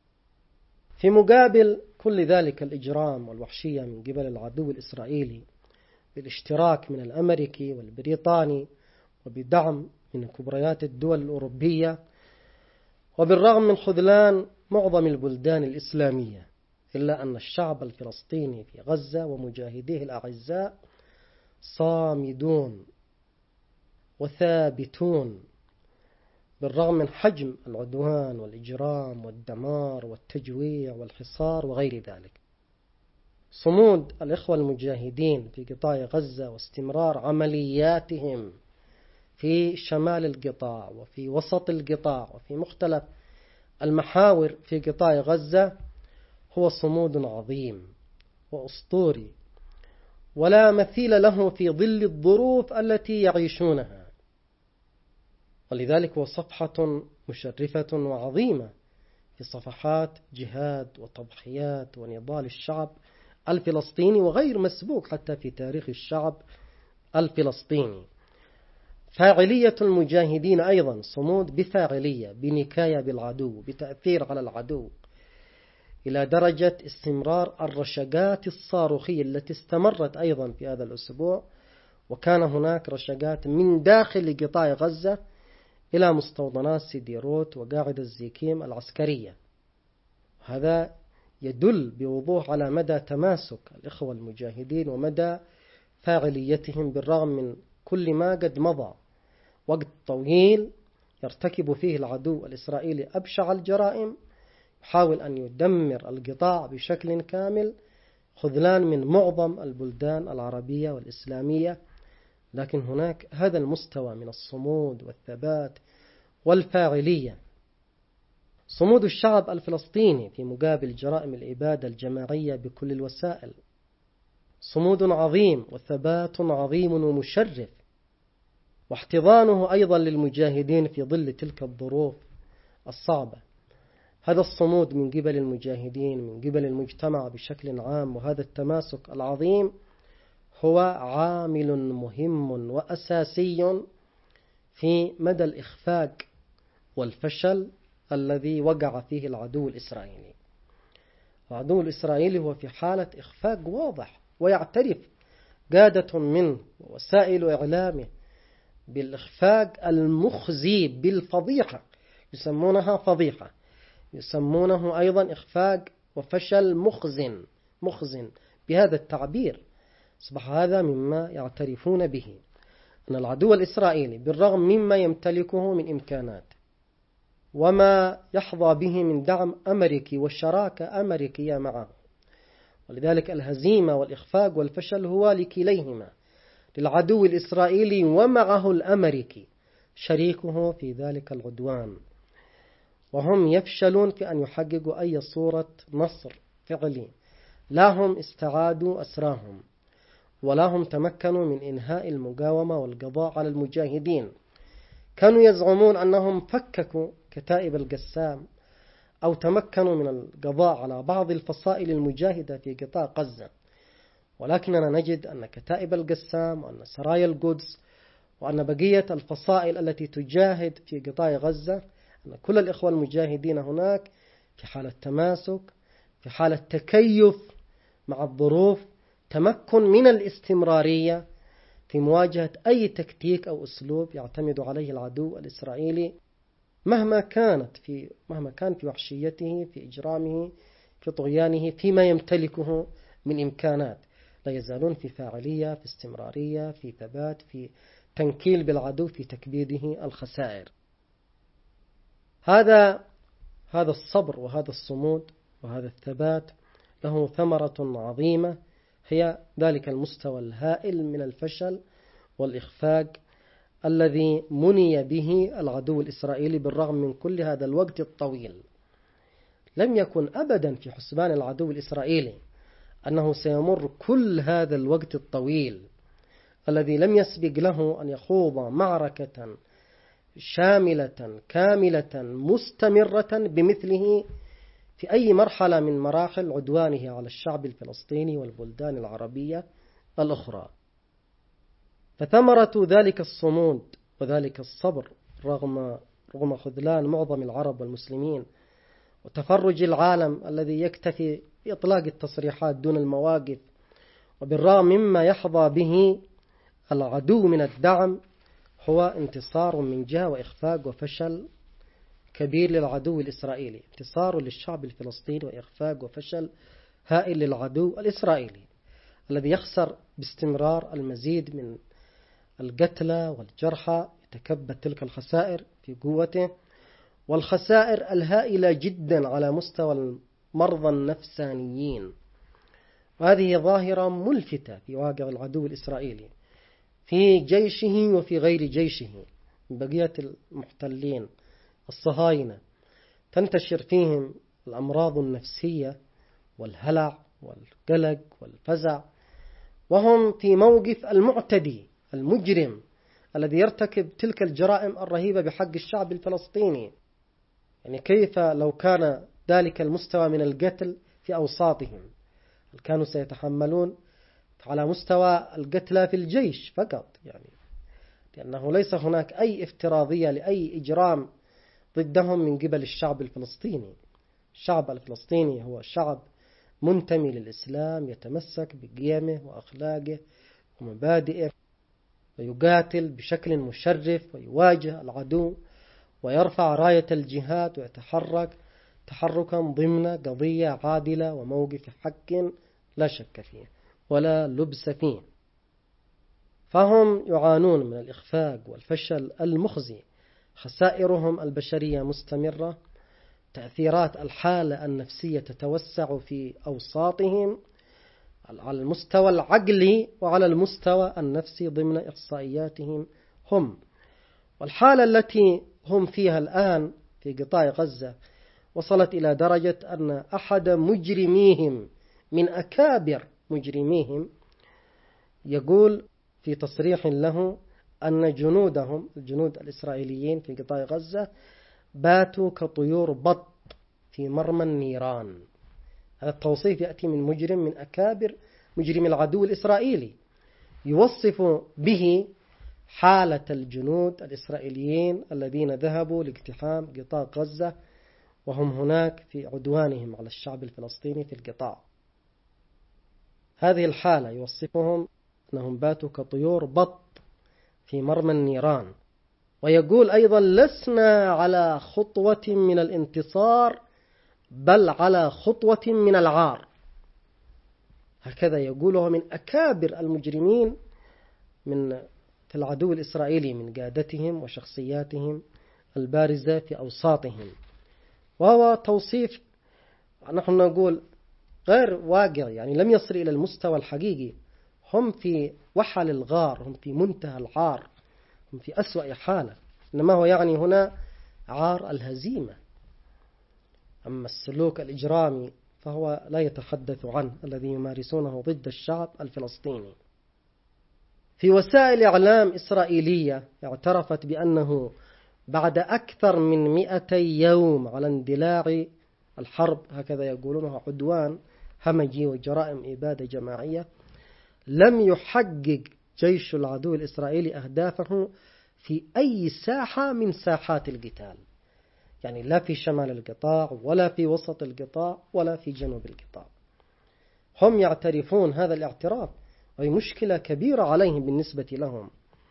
في مقابل كل ذلك الإجرام والوحشية من قبل العدو الإسرائيلي بالاشتراك من الأمريكي والبريطاني وبدعم من كبريات الدول الأوروبية، وبالرغم من خذلان معظم البلدان الإسلامية، إلا أن الشعب الفلسطيني في غزة ومجاهديه الأعزاء صامدون وثابتون بالرغم من حجم العدوان والإجرام والدمار والتجويع والحصار وغير ذلك. صمود الإخوة المجاهدين في قطاع غزة واستمرار عملياتهم في شمال القطاع وفي وسط القطاع وفي مختلف المحاور في قطاع غزة هو صمود عظيم وأسطوري ولا مثيل له في ظل الظروف التي يعيشونها، ولذلك هو صفحة مشرفة وعظيمة في صفحات جهاد وتضحيات ونضال الشعب الفلسطيني وغير مسبوق حتى في تاريخ الشعب الفلسطيني. فاعلية المجاهدين أيضا صمود بفاعلية، بنكاية بالعدو، بتأثير على العدو، إلى درجة استمرار الرشقات الصاروخية التي استمرت أيضا في هذا الأسبوع، وكان هناك رشقات من داخل قطاع غزة إلى مستوطنات سيديروت وقاعدة الزيكيم العسكرية. هذا يدل بوضوح على مدى تماسك الإخوة المجاهدين ومدى فاعليتهم بالرغم من كل ما قد مضى وقت طويل يرتكب فيه العدو الإسرائيلي أبشع الجرائم، يحاول أن يدمر القطاع بشكل كامل، خذلان من معظم البلدان العربية والإسلامية، لكن هناك هذا المستوى من الصمود والثبات والفاعلية. صمود الشعب الفلسطيني في مقابل جرائم الإبادة الجماعية بكل الوسائل صمود عظيم وثبات عظيم ومشرف، واحتضانه أيضا للمجاهدين في ظل تلك الظروف الصعبة. هذا الصمود من قبل المجاهدين من قبل المجتمع بشكل عام وهذا التماسك العظيم هو عامل مهم وأساسي في مدى الإخفاق والفشل الذي وقع فيه العدو الإسرائيلي. العدو الإسرائيلي هو في حالة إخفاق واضح، ويعترف قادة منه ووسائل إعلامه بالإخفاق المخزي بالفضيحة، يسمونها فضيحة، يسمونه أيضا إخفاق وفشل مخزن مخزن بهذا التعبير. أصبح هذا مما يعترفون به، أن العدو الإسرائيلي بالرغم مما يمتلكه من إمكانات وما يحظى به من دعم أمريكي وشراكة أمريكية معه، ولذلك الهزيمة والإخفاق والفشل هو لكليهما، للعدو الإسرائيلي ومعه الأمريكي شريكه في ذلك العدوان، وهم يفشلون في أن يحققوا أي صورة نصر فعلي. لا هم استعادوا أسراهم ولا هم تمكنوا من إنهاء المقاومة والقضاء على المجاهدين. كانوا يزعمون أنهم فككوا كتائب القسام أو تمكنوا من القضاء على بعض الفصائل المجاهدة في قطاع غزة، ولكننا نجد أن كتائب القسام وأن سرايا القدس وأن بقية الفصائل التي تجاهد في قطاع غزة، أن كل الإخوة المجاهدين هناك في حالة تماسك، في حالة تكيف مع الظروف، تمكن من الاستمرارية في مواجهة أي تكتيك أو أسلوب يعتمد عليه العدو الإسرائيلي مهما كانت في مهما كان في وحشيته، في إجرامه، في طغيانه، فيما يمتلكه من إمكانات. لا يزالون في فاعلية، في استمرارية، في ثبات، في تنكيل بالعدو، في تكبيده الخسائر. هذا هذا الصبر وهذا الصمود وهذا الثبات له ثمرة عظيمة، هي ذلك المستوى الهائل من الفشل والإخفاق الذي مني به العدو الإسرائيلي بالرغم من كل هذا الوقت الطويل. لم يكن أبدا في حسبان العدو الإسرائيلي أنه سيمر كل هذا الوقت الطويل الذي لم يسبق له أن يخوض معركة شاملة كاملة مستمرة بمثله في أي مرحلة من مراحل عدوانه على الشعب الفلسطيني والبلدان العربية الأخرى. فثمرة ذلك الصمود وذلك الصبر رغم رغم خذلان معظم العرب والمسلمين وتفرج العالم الذي يكتفي بإطلاق التصريحات دون المواقف، وبالرغم مما يحظى به العدو من الدعم، هو انتصار من جهة وإخفاق وفشل كبير للعدو الإسرائيلي، انتصار للشعب الفلسطيني وإخفاق وفشل هائل للعدو الإسرائيلي الذي يخسر باستمرار المزيد من القتلى والجرحى يتكبد تلك الخسائر في قوته، والخسائر الهائلة جدا على مستوى المرضى النفسانيين. وهذه ظاهرة ملفتة في واقع العدو الإسرائيلي في جيشه وفي غير جيشه من بقية المحتلين الصهاينة. تنتشر فيهم الأمراض النفسية والهلع والقلق والفزع، وهم في موقف المعتدي المجرم الذي يرتكب تلك الجرائم الرهيبة بحق الشعب الفلسطيني. يعني كيف لو كان ذلك المستوى من القتل في أوساطهم، هل كانوا سيتحملون على مستوى القتلى في الجيش فقط؟ يعني لأنه ليس هناك أي افتراضية لأي إجرام ضدهم من قبل الشعب الفلسطيني. الشعب الفلسطيني هو شعب منتمي للإسلام، يتمسك بقيمه وأخلاقه ومبادئه، ويقاتل بشكل مشرف ويواجه العدو ويرفع راية الجهاد ويتحرك تحركا ضمن قضية عادلة وموقف حق لا شك فيه ولا لبس فيه. فهم يعانون من الإخفاق والفشل المخزي، خسائرهم البشرية مستمرة، تأثيرات الحالة النفسية تتوسع في أوساطهم على المستوى العقلي وعلى المستوى النفسي ضمن إحصائياتهم هم. والحالة التي هم فيها الآن في قطاع غزة وصلت إلى درجة أن أحد مجرميهم من أكابر مجرميهم يقول في تصريح له أن جنودهم الجنود الإسرائيليين في قطاع غزة باتوا كطيور بط في مرمى النيران. هذا التوصيف يأتي من مجرم من أكابر مجرم العدو الإسرائيلي، يوصف به حالة الجنود الإسرائيليين الذين ذهبوا لاقتحام قطاع غزة وهم هناك في عدوانهم على الشعب الفلسطيني في القطاع. هذه الحالة يوصفهم أنهم باتوا كطيور بط في مرمى النيران. ويقول أيضا لسنا على خطوة من الانتصار بل على خطوة من العار. هكذا يقوله من أكابر المجرمين من في العدو الإسرائيلي من قادتهم وشخصياتهم البارزة في أوساطهم. وهو توصيف نحن نقول غير واقع، يعني لم يصل إلى المستوى الحقيقي. هم في وحل الغار، هم في منتهى العار، هم في أسوأ حالة. إنما هو يعني هنا عار الهزيمة. أما السلوك الإجرامي فهو لا يتحدث عنه الذي يمارسونه ضد الشعب الفلسطيني. في وسائل إعلام إسرائيلية اعترفت بأنه بعد أكثر من مئتي يوم على اندلاع الحرب، هكذا يقولونها عدوان همجي وجرائم إبادة جماعية، لم يحقق جيش العدو الإسرائيلي أهدافه في أي ساحة من ساحات القتال، يعني لا في شمال القطاع ولا في وسط القطاع ولا في جنوب القطاع. هم يعترفون هذا الاعتراف، وهي مشكلة كبيرة عليهم بالنسبة لهم.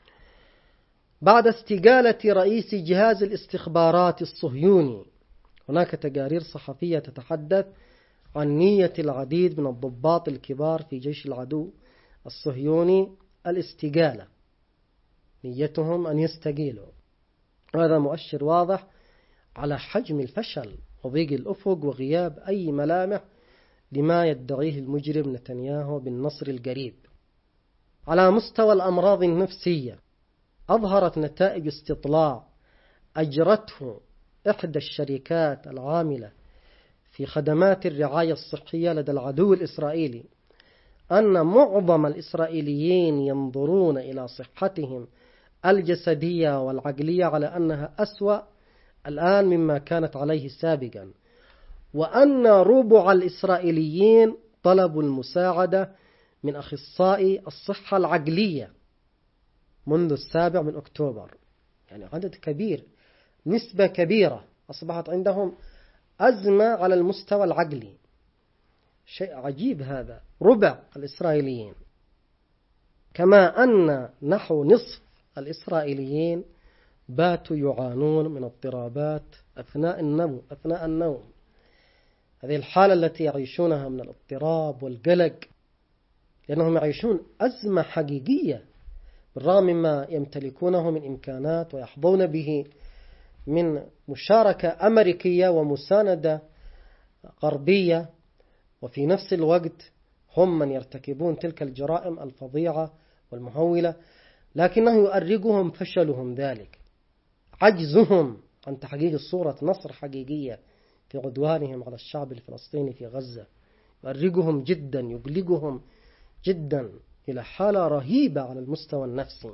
بعد استقالة رئيس جهاز الاستخبارات الصهيوني، هناك تقارير صحفية تتحدث عن نية العديد من الضباط الكبار في جيش العدو الصهيوني الاستقالة، نيتهم أن يستقيلوا. هذا مؤشر واضح على حجم الفشل وضيق الأفق وغياب أي ملامح لما يدعيه المجرم نتنياهو بالنصر القريب. على مستوى الأمراض النفسية، أظهرت نتائج استطلاع أجرته إحدى الشركات العاملة في خدمات الرعاية الصحية لدى العدو الإسرائيلي أن معظم الإسرائيليين ينظرون إلى صحتهم الجسدية والعقلية على أنها أسوأ الآن مما كانت عليه سابقا، وأن ربع الإسرائيليين طلبوا المساعدة من أخصائي الصحة العقلية منذ السابع من أكتوبر. يعني عدد كبير، نسبة كبيرة أصبحت عندهم أزمة على المستوى العقلي. شيء عجيب هذا، ربع الإسرائيليين. كما أن نحو نصف الإسرائيليين باتوا يعانون من اضطرابات أثناء النوم أثناء النوم. هذه الحالة التي يعيشونها من الاضطراب والقلق، لأنهم يعيشون أزمة حقيقية بالرغم مما يمتلكونه من إمكانات ويحظون به من مشاركة أمريكية ومساندة غربية، وفي نفس الوقت هم من يرتكبون تلك الجرائم الفظيعة والمهولة، لكنه يؤرقهم فشلهم ذلك، عجزهم عن تحقيق صورة نصر حقيقية في عدوانهم على الشعب الفلسطيني في غزة. يؤرقهم جدا، يقلقهم جدا إلى حالة رهيبة على المستوى النفسي.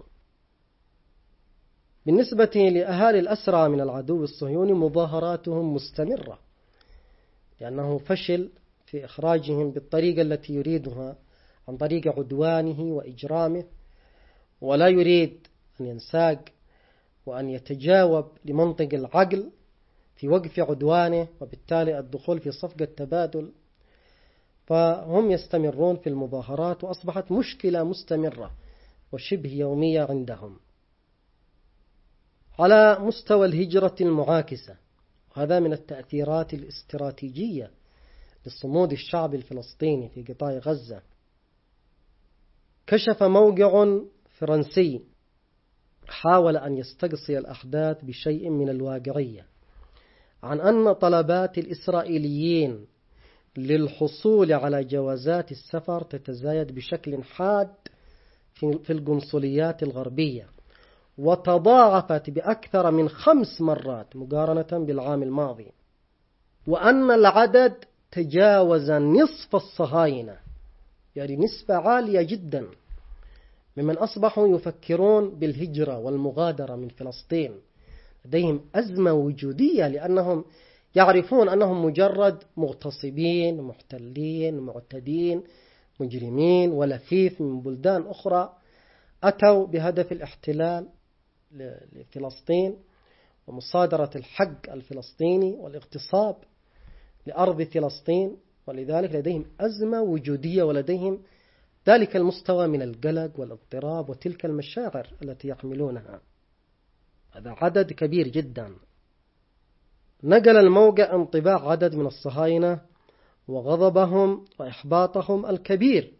بالنسبة لأهالي الأسرى من العدو الصهيوني مظاهراتهم مستمرة، لأنه فشل في إخراجهم بالطريقة التي يريدها عن طريق عدوانه وإجرامه، ولا يريد أن ينساق وأن يتجاوب لمنطق العقل في وقف عدوانه وبالتالي الدخول في صفقة تبادل. فهم يستمرون في المظاهرات، وأصبحت مشكلة مستمرة وشبه يومية عندهم. على مستوى الهجرة المعاكسة، وهذا من التأثيرات الاستراتيجية لصمود الشعب الفلسطيني في قطاع غزة، كشف موقع فرنسي حاول أن يستقصي الأحداث بشيء من الواقعية عن أن طلبات الإسرائيليين للحصول على جوازات السفر تتزايد بشكل حاد في القنصليات الغربية، وتضاعفت بأكثر من خمس مرات مقارنة بالعام الماضي، وأن العدد تجاوز نصف الصهاينة، يعني نسبة عالية جدا ممن أصبحوا يفكرون بالهجرة والمغادرة من فلسطين. لديهم أزمة وجودية، لأنهم يعرفون أنهم مجرد مغتصبين، محتلين، معتدين، مجرمين ولفيف من بلدان أخرى أتوا بهدف الاحتلال لفلسطين ومصادرة الحق الفلسطيني والاغتصاب لأرض فلسطين، ولذلك لديهم أزمة وجودية ولديهم ذلك المستوى من القلق والاضطراب وتلك المشاعر التي يحملونها. هذا عدد كبير جدا. نقل الموقع انطباع عدد من الصهاينة وغضبهم وإحباطهم الكبير،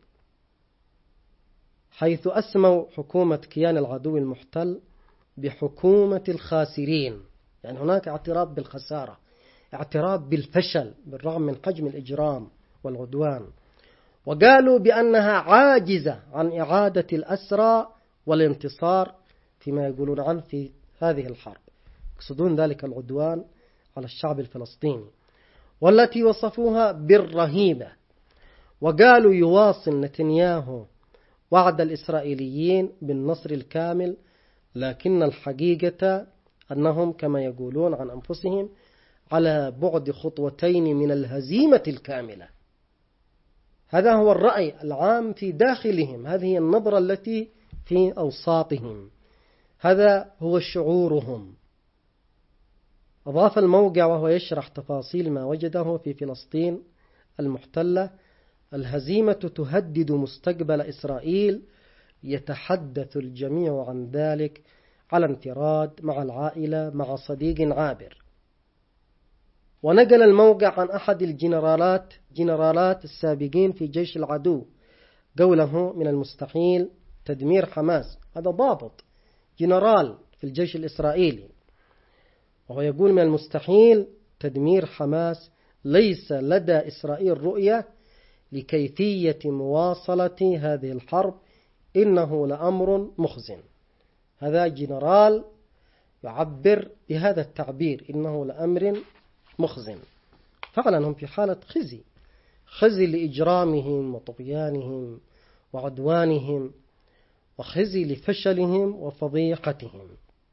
حيث أسموا حكومة كيان العدو المحتل بحكومة الخاسرين، يعني هناك اعتراف بالخسارة، اعتراف بالفشل بالرغم من حجم الإجرام والعدوان، وقالوا بأنها عاجزة عن إعادة الأسرى والانتصار فيما يقولون عنه في هذه الحرب، يقصدون ذلك العدوان على الشعب الفلسطيني، والتي وصفوها بالرهيبة. وقالوا يواصل نتنياهو وعد الإسرائيليين بالنصر الكامل، لكن الحقيقة أنهم كما يقولون عن أنفسهم على بعد خطوتين من الهزيمة الكاملة. هذا هو الرأي العام في داخلهم، هذه النظرة التي في أوساطهم، هذا هو شعورهم. أضاف الموقع وهو يشرح تفاصيل ما وجده في فلسطين المحتلة: الهزيمة تهدد مستقبل إسرائيل، يتحدث الجميع عن ذلك على انفراد، مع العائلة، مع صديق عابر. ونقل الموقع عن أحد الجنرالات جنرالات السابقين في جيش العدو قوله: من المستحيل تدمير حماس. هذا ضابط جنرال في الجيش الإسرائيلي، وهو يقول: من المستحيل تدمير حماس، ليس لدى إسرائيل رؤية لكيفية مواصلة هذه الحرب، إنه لأمر مخزن. هذا جنرال يعبر بهذا التعبير، إنه لأمر مخزن. فعلا هم في حالة خزي، خزي لإجرامهم وطغيانهم وعدوانهم، وخزي لفشلهم وفضيحتهم.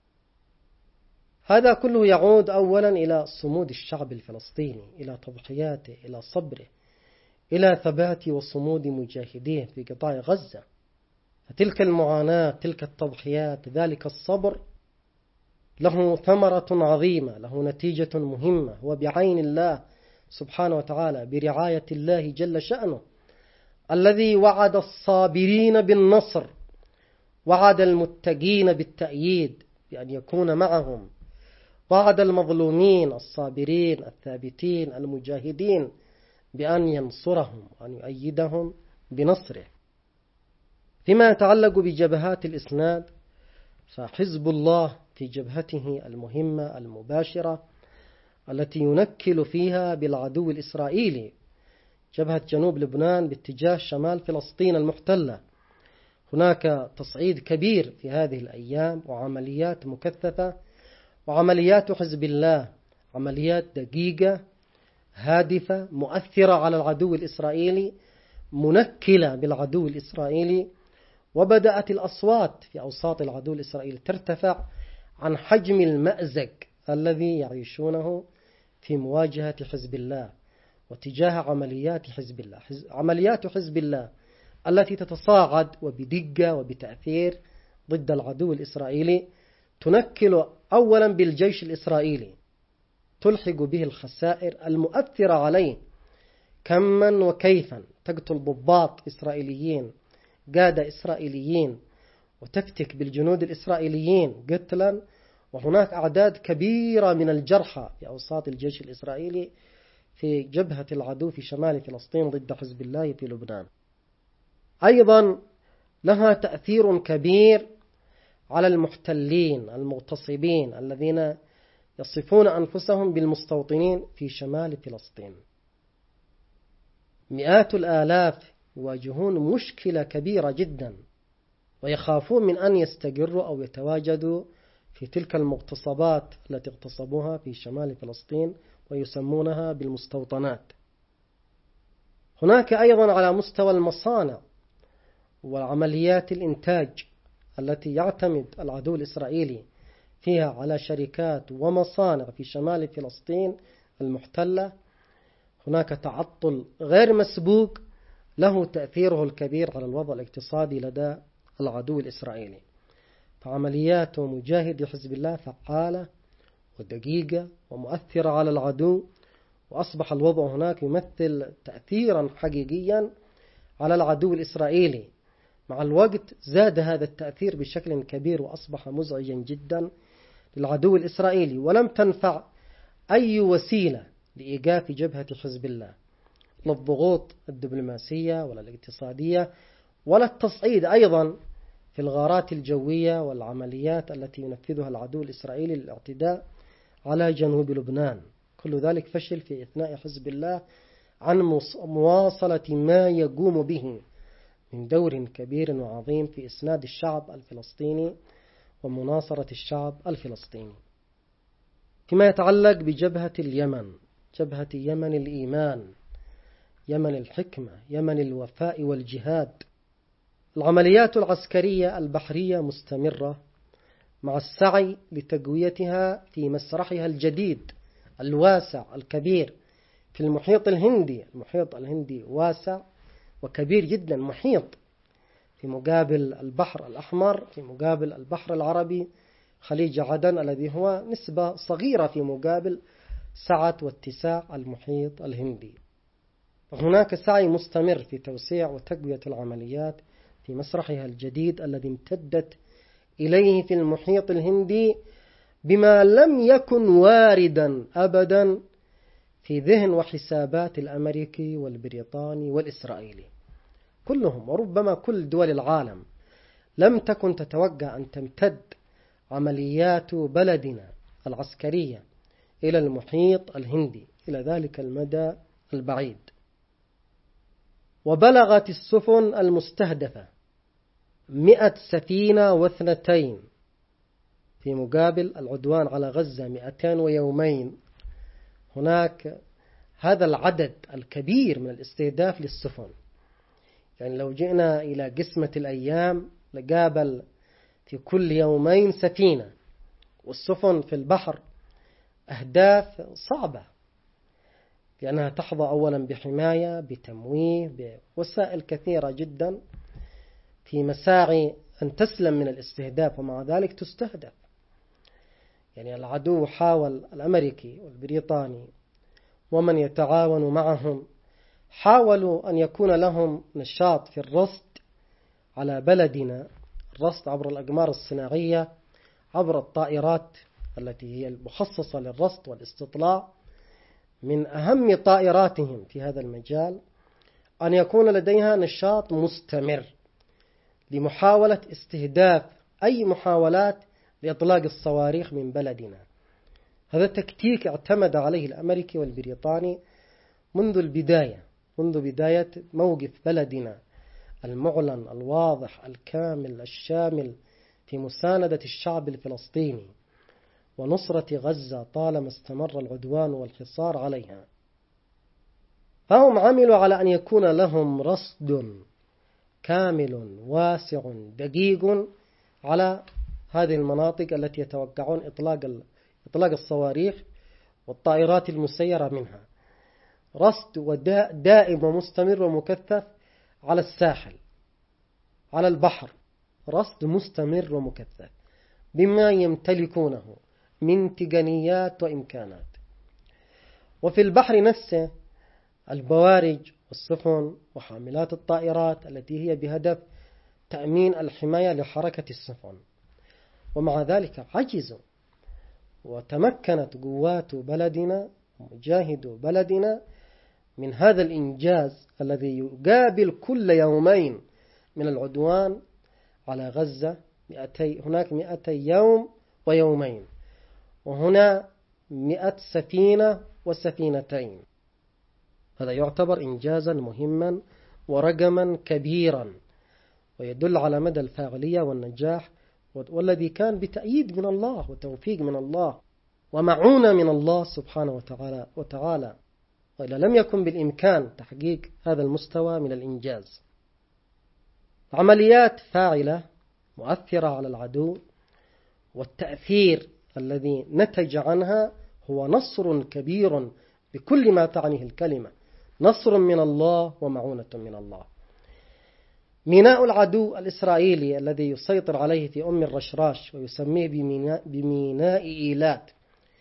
هذا كله يعود أولا إلى صمود الشعب الفلسطيني، إلى تضحياته، إلى صبره، إلى ثبات وصمود مجاهديه في قطاع غزة. فتلك المعاناة، تلك التضحيات، ذلك الصبر له ثمرة عظيمة، له نتيجة مهمة، هو بعين الله سبحانه وتعالى، برعاية الله جل شأنه، الذي وعد الصابرين بالنصر، وعد المتقين بالتأييد بأن يكون معهم، وعد المظلومين الصابرين الثابتين المجاهدين بأن ينصرهم وأن يؤيدهم بنصره. فيما يتعلق بجبهات الإسناد، فحزب الله في جبهته المهمة المباشرة التي ينكل فيها بالعدو الإسرائيلي، جبهة جنوب لبنان باتجاه شمال فلسطين المحتلة. هناك تصعيد كبير في هذه الأيام وعمليات مكثفة، وعمليات حزب الله عمليات دقيقة هادفة مؤثرة على العدو الإسرائيلي، منكلة بالعدو الإسرائيلي. وبدأت الأصوات في أوساط العدو الإسرائيلي ترتفع عن حجم المأزق الذي يعيشونه في مواجهة حزب الله وتجاه عمليات حزب الله. عمليات حزب الله التي تتصاعد وبدقة وبتأثير ضد العدو الإسرائيلي تنكل أولا بالجيش الإسرائيلي، تلحق به الخسائر المؤثرة عليه كما وكيفا، تقتل ضباط إسرائيليين قادة إسرائيليين وتفتك بالجنود الإسرائيليين قتلا، وهناك أعداد كبيرة من الجرحى في أوساط الجيش الإسرائيلي في جبهة العدو في شمال فلسطين ضد حزب الله في لبنان. أيضا لها تأثير كبير على المحتلين المغتصبين الذين يصفون أنفسهم بالمستوطنين في شمال فلسطين. مئات الآلاف يواجهون مشكلة كبيرة جدا ويخافون من أن يستقروا أو يتواجدوا في تلك المغتصبات التي اغتصبوها في شمال فلسطين ويسمونها بالمستوطنات. هناك أيضا على مستوى المصانع وعمليات الإنتاج التي يعتمد العدو الإسرائيلي فيها على شركات ومصانع في شمال فلسطين المحتلة، هناك تعطل غير مسبوق له تأثيره الكبير على الوضع الاقتصادي لدى العدو الإسرائيلي. فعمليات مجاهدي حزب الله فعالة ودقيقة ومؤثرة على العدو، وأصبح الوضع هناك يمثل تأثيرا حقيقيا على العدو الإسرائيلي. مع الوقت زاد هذا التأثير بشكل كبير وأصبح مزعجا جدا للعدو الإسرائيلي، ولم تنفع أي وسيلة لإيقاف جبهة حزب الله، لا الضغوط الدبلوماسية ولا الاقتصادية ولا التصعيد أيضا في الغارات الجوية والعمليات التي ينفذها العدو الإسرائيلي للاعتداء على جنوب لبنان. كل ذلك فشل في إثناء حزب الله عن مواصلة ما يقوم به من دور كبير وعظيم في إسناد الشعب الفلسطيني ومناصرة الشعب الفلسطيني. فيما يتعلق بجبهة اليمن، جبهة يمن الإيمان، يمن الحكمة، يمن الوفاء والجهاد، العمليات العسكرية البحرية مستمرة مع السعي لتقويتها في مسرحها الجديد الواسع الكبير في المحيط الهندي. المحيط الهندي واسع وكبير جدا، محيط في مقابل البحر الأحمر، في مقابل البحر العربي، خليج عدن الذي هو نسبة صغيرة في مقابل سعة واتساع المحيط الهندي. هناك سعي مستمر في توسيع وتقوية العمليات في مسرحها الجديد الذي امتدت إليه في المحيط الهندي بما لم يكن واردا أبدا في ذهن وحسابات الأمريكي والبريطاني والإسرائيلي كلهم، وربما كل دول العالم لم تكن تتوقع أن تمتد عمليات بلدنا العسكرية إلى المحيط الهندي إلى ذلك المدى البعيد. وبلغت السفن المستهدفة مئة سفينة واثنتين في مقابل العدوان على غزة مئتين ويومين. هناك هذا العدد الكبير من الاستهداف للسفن، يعني لو جئنا إلى قسمة الأيام لقابل في كل يومين سفينة، والسفن في البحر أهداف صعبة لأنها تحظى أولا بحماية بتمويه بوسائل كثيرة جدا في مساعي أن تسلم من الاستهداف، ومع ذلك تستهدف. يعني العدو حاول، الأمريكي والبريطاني ومن يتعاون معهم حاولوا أن يكون لهم نشاط في الرصد على بلدنا، الرصد عبر الأقمار الصناعية، عبر الطائرات التي هي المخصصة للرصد والاستطلاع. من أهم طائراتهم في هذا المجال أن يكون لديها نشاط مستمر لمحاولة استهداف أي محاولات لإطلاق الصواريخ من بلدنا. هذا تكتيك اعتمد عليه الأمريكي والبريطاني منذ البداية، منذ بداية موقف بلدنا المعلن الواضح الكامل الشامل في مساندة الشعب الفلسطيني ونصرة غزة طالما استمر العدوان والحصار عليها. فهم عملوا على أن يكون لهم رصد كامل واسع دقيق على هذه المناطق التي يتوقعون إطلاق إطلاق الصواريخ والطائرات المسيرة منها، رصد دائم ومستمر ومكثف على الساحل، على البحر، رصد مستمر ومكثف بما يمتلكونه من تقنيات وإمكانات. وفي البحر نفسه البوارج والسفن وحاملات الطائرات التي هي بهدف تأمين الحماية لحركة السفن. ومع ذلك عجزوا، وتمكنت قوات بلدنا ومجاهدو بلدنا من هذا الإنجاز الذي يقابل كل يومين من العدوان على غزة. مئتي هناك مئتي يوم ويومين، وهنا مئة سفينة وسفينتين. هذا يعتبر إنجازا مهما ورقما كبيرا، ويدل على مدى الفاعلية والنجاح، والذي كان بتأييد من الله وتوفيق من الله ومعونة من الله سبحانه وتعالى وتعالى وإلا لم يكن بالإمكان تحقيق هذا المستوى من الإنجاز. عمليات فاعلة مؤثرة على العدو، والتأثير الذي نتج عنها هو نصر كبير بكل ما تعنيه الكلمة، نصر من الله ومعونة من الله. ميناء العدو الإسرائيلي الذي يسيطر عليه في أم الرشراش ويسميه بميناء, بميناء إيلات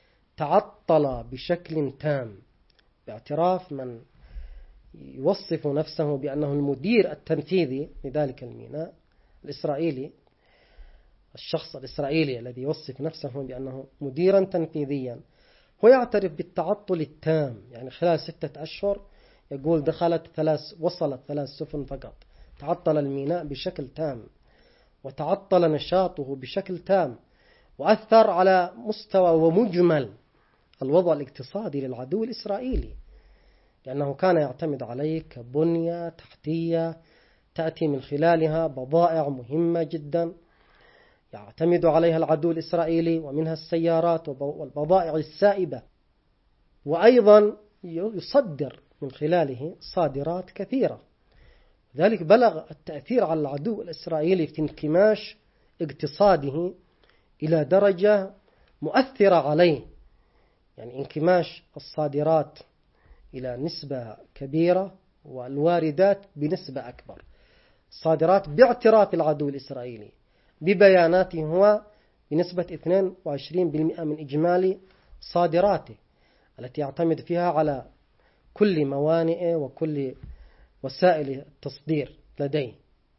تعطل بشكل تام، باعتراف من يوصف نفسه بأنه المدير التنفيذي لذلك الميناء الإسرائيلي. الشخص الإسرائيلي الذي يوصف نفسه بأنه مديرا تنفيذيا هو يعترف بالتعطل التام، يعني خلال ستة أشهر يقول دخلت ثلاث وصلت ثلاث سفن فقط. تعطل الميناء بشكل تام، وتعطل نشاطه بشكل تام، وأثر على مستوى ومجمل الوضع الاقتصادي للعدو الإسرائيلي، لأنه كان يعتمد عليه كبنية تحتية تأتي من خلالها بضائع مهمة جدا يعتمد عليها العدو الإسرائيلي، ومنها السيارات والبضائع السائبة، وأيضا يصدر من خلاله صادرات كثيرة. ذلك بلغ التأثير على العدو الإسرائيلي في انكماش اقتصاده إلى درجة مؤثرة عليه، يعني انكماش الصادرات إلى نسبة كبيرة والواردات بنسبة أكبر. الصادرات باعتراف العدو الإسرائيلي ببياناته هو بنسبة اثنين وعشرين بالمئة من إجمالي صادراته التي يعتمد فيها على كل موانئه وكل وسائل التصدير لديه،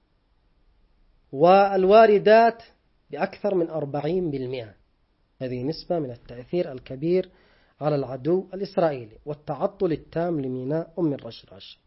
والواردات بأكثر من أربعين بالمئة. هذه نسبة من التأثير الكبير على العدو الإسرائيلي والتعطل التام لميناء أم الرشراش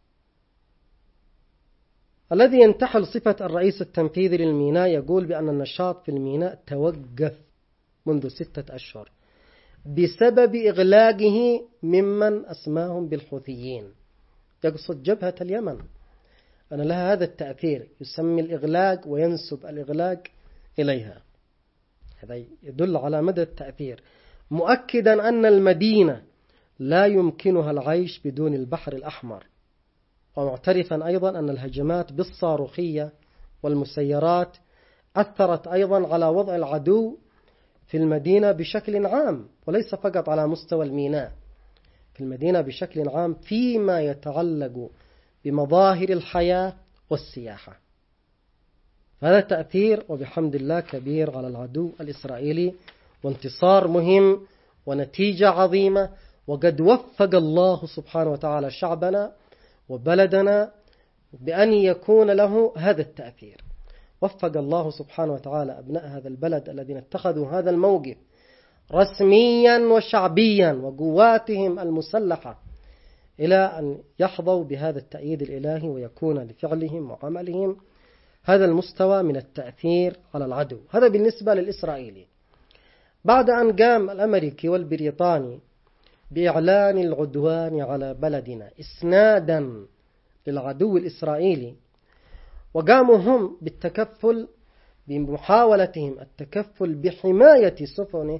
الذي ينتحل صفة الرئيس التنفيذي للميناء. يقول بأن النشاط في الميناء توقف منذ ستة أشهر بسبب إغلاقه ممن أسماهم بالحوثيين، يقصد جبهة اليمن، أن لها هذا التأثير، يسمي الإغلاق وينسب الإغلاق إليها. هذا يدل على مدى التأثير، مؤكدا أن المدينة لا يمكنها العيش بدون البحر الأحمر، ومعترفا أيضا أن الهجمات بالصاروخية والمسيرات أثرت أيضا على وضع العدو في المدينة بشكل عام، وليس فقط على مستوى الميناء، في المدينة بشكل عام فيما يتعلق بمظاهر الحياة والسياحة. هذا تأثير وبحمد الله كبير على العدو الإسرائيلي، وانتصار مهم ونتيجة عظيمة، وقد وفق الله سبحانه وتعالى شعبنا وبلدنا بأن يكون له هذا التأثير. وفق الله سبحانه وتعالى أبناء هذا البلد الذين اتخذوا هذا الموقف رسميا وشعبيا وقواتهم المسلحة إلى أن يحظوا بهذا التأييد الإلهي، ويكون لفعلهم وعملهم هذا المستوى من التأثير على العدو. هذا بالنسبة للإسرائيلي. بعد أن قام الأمريكي والبريطاني بإعلان العدوان على بلدنا إسنادا للعدو الإسرائيلي، وقاموا هم بالتكفل بمحاولتهم التكفل بحماية سفنه،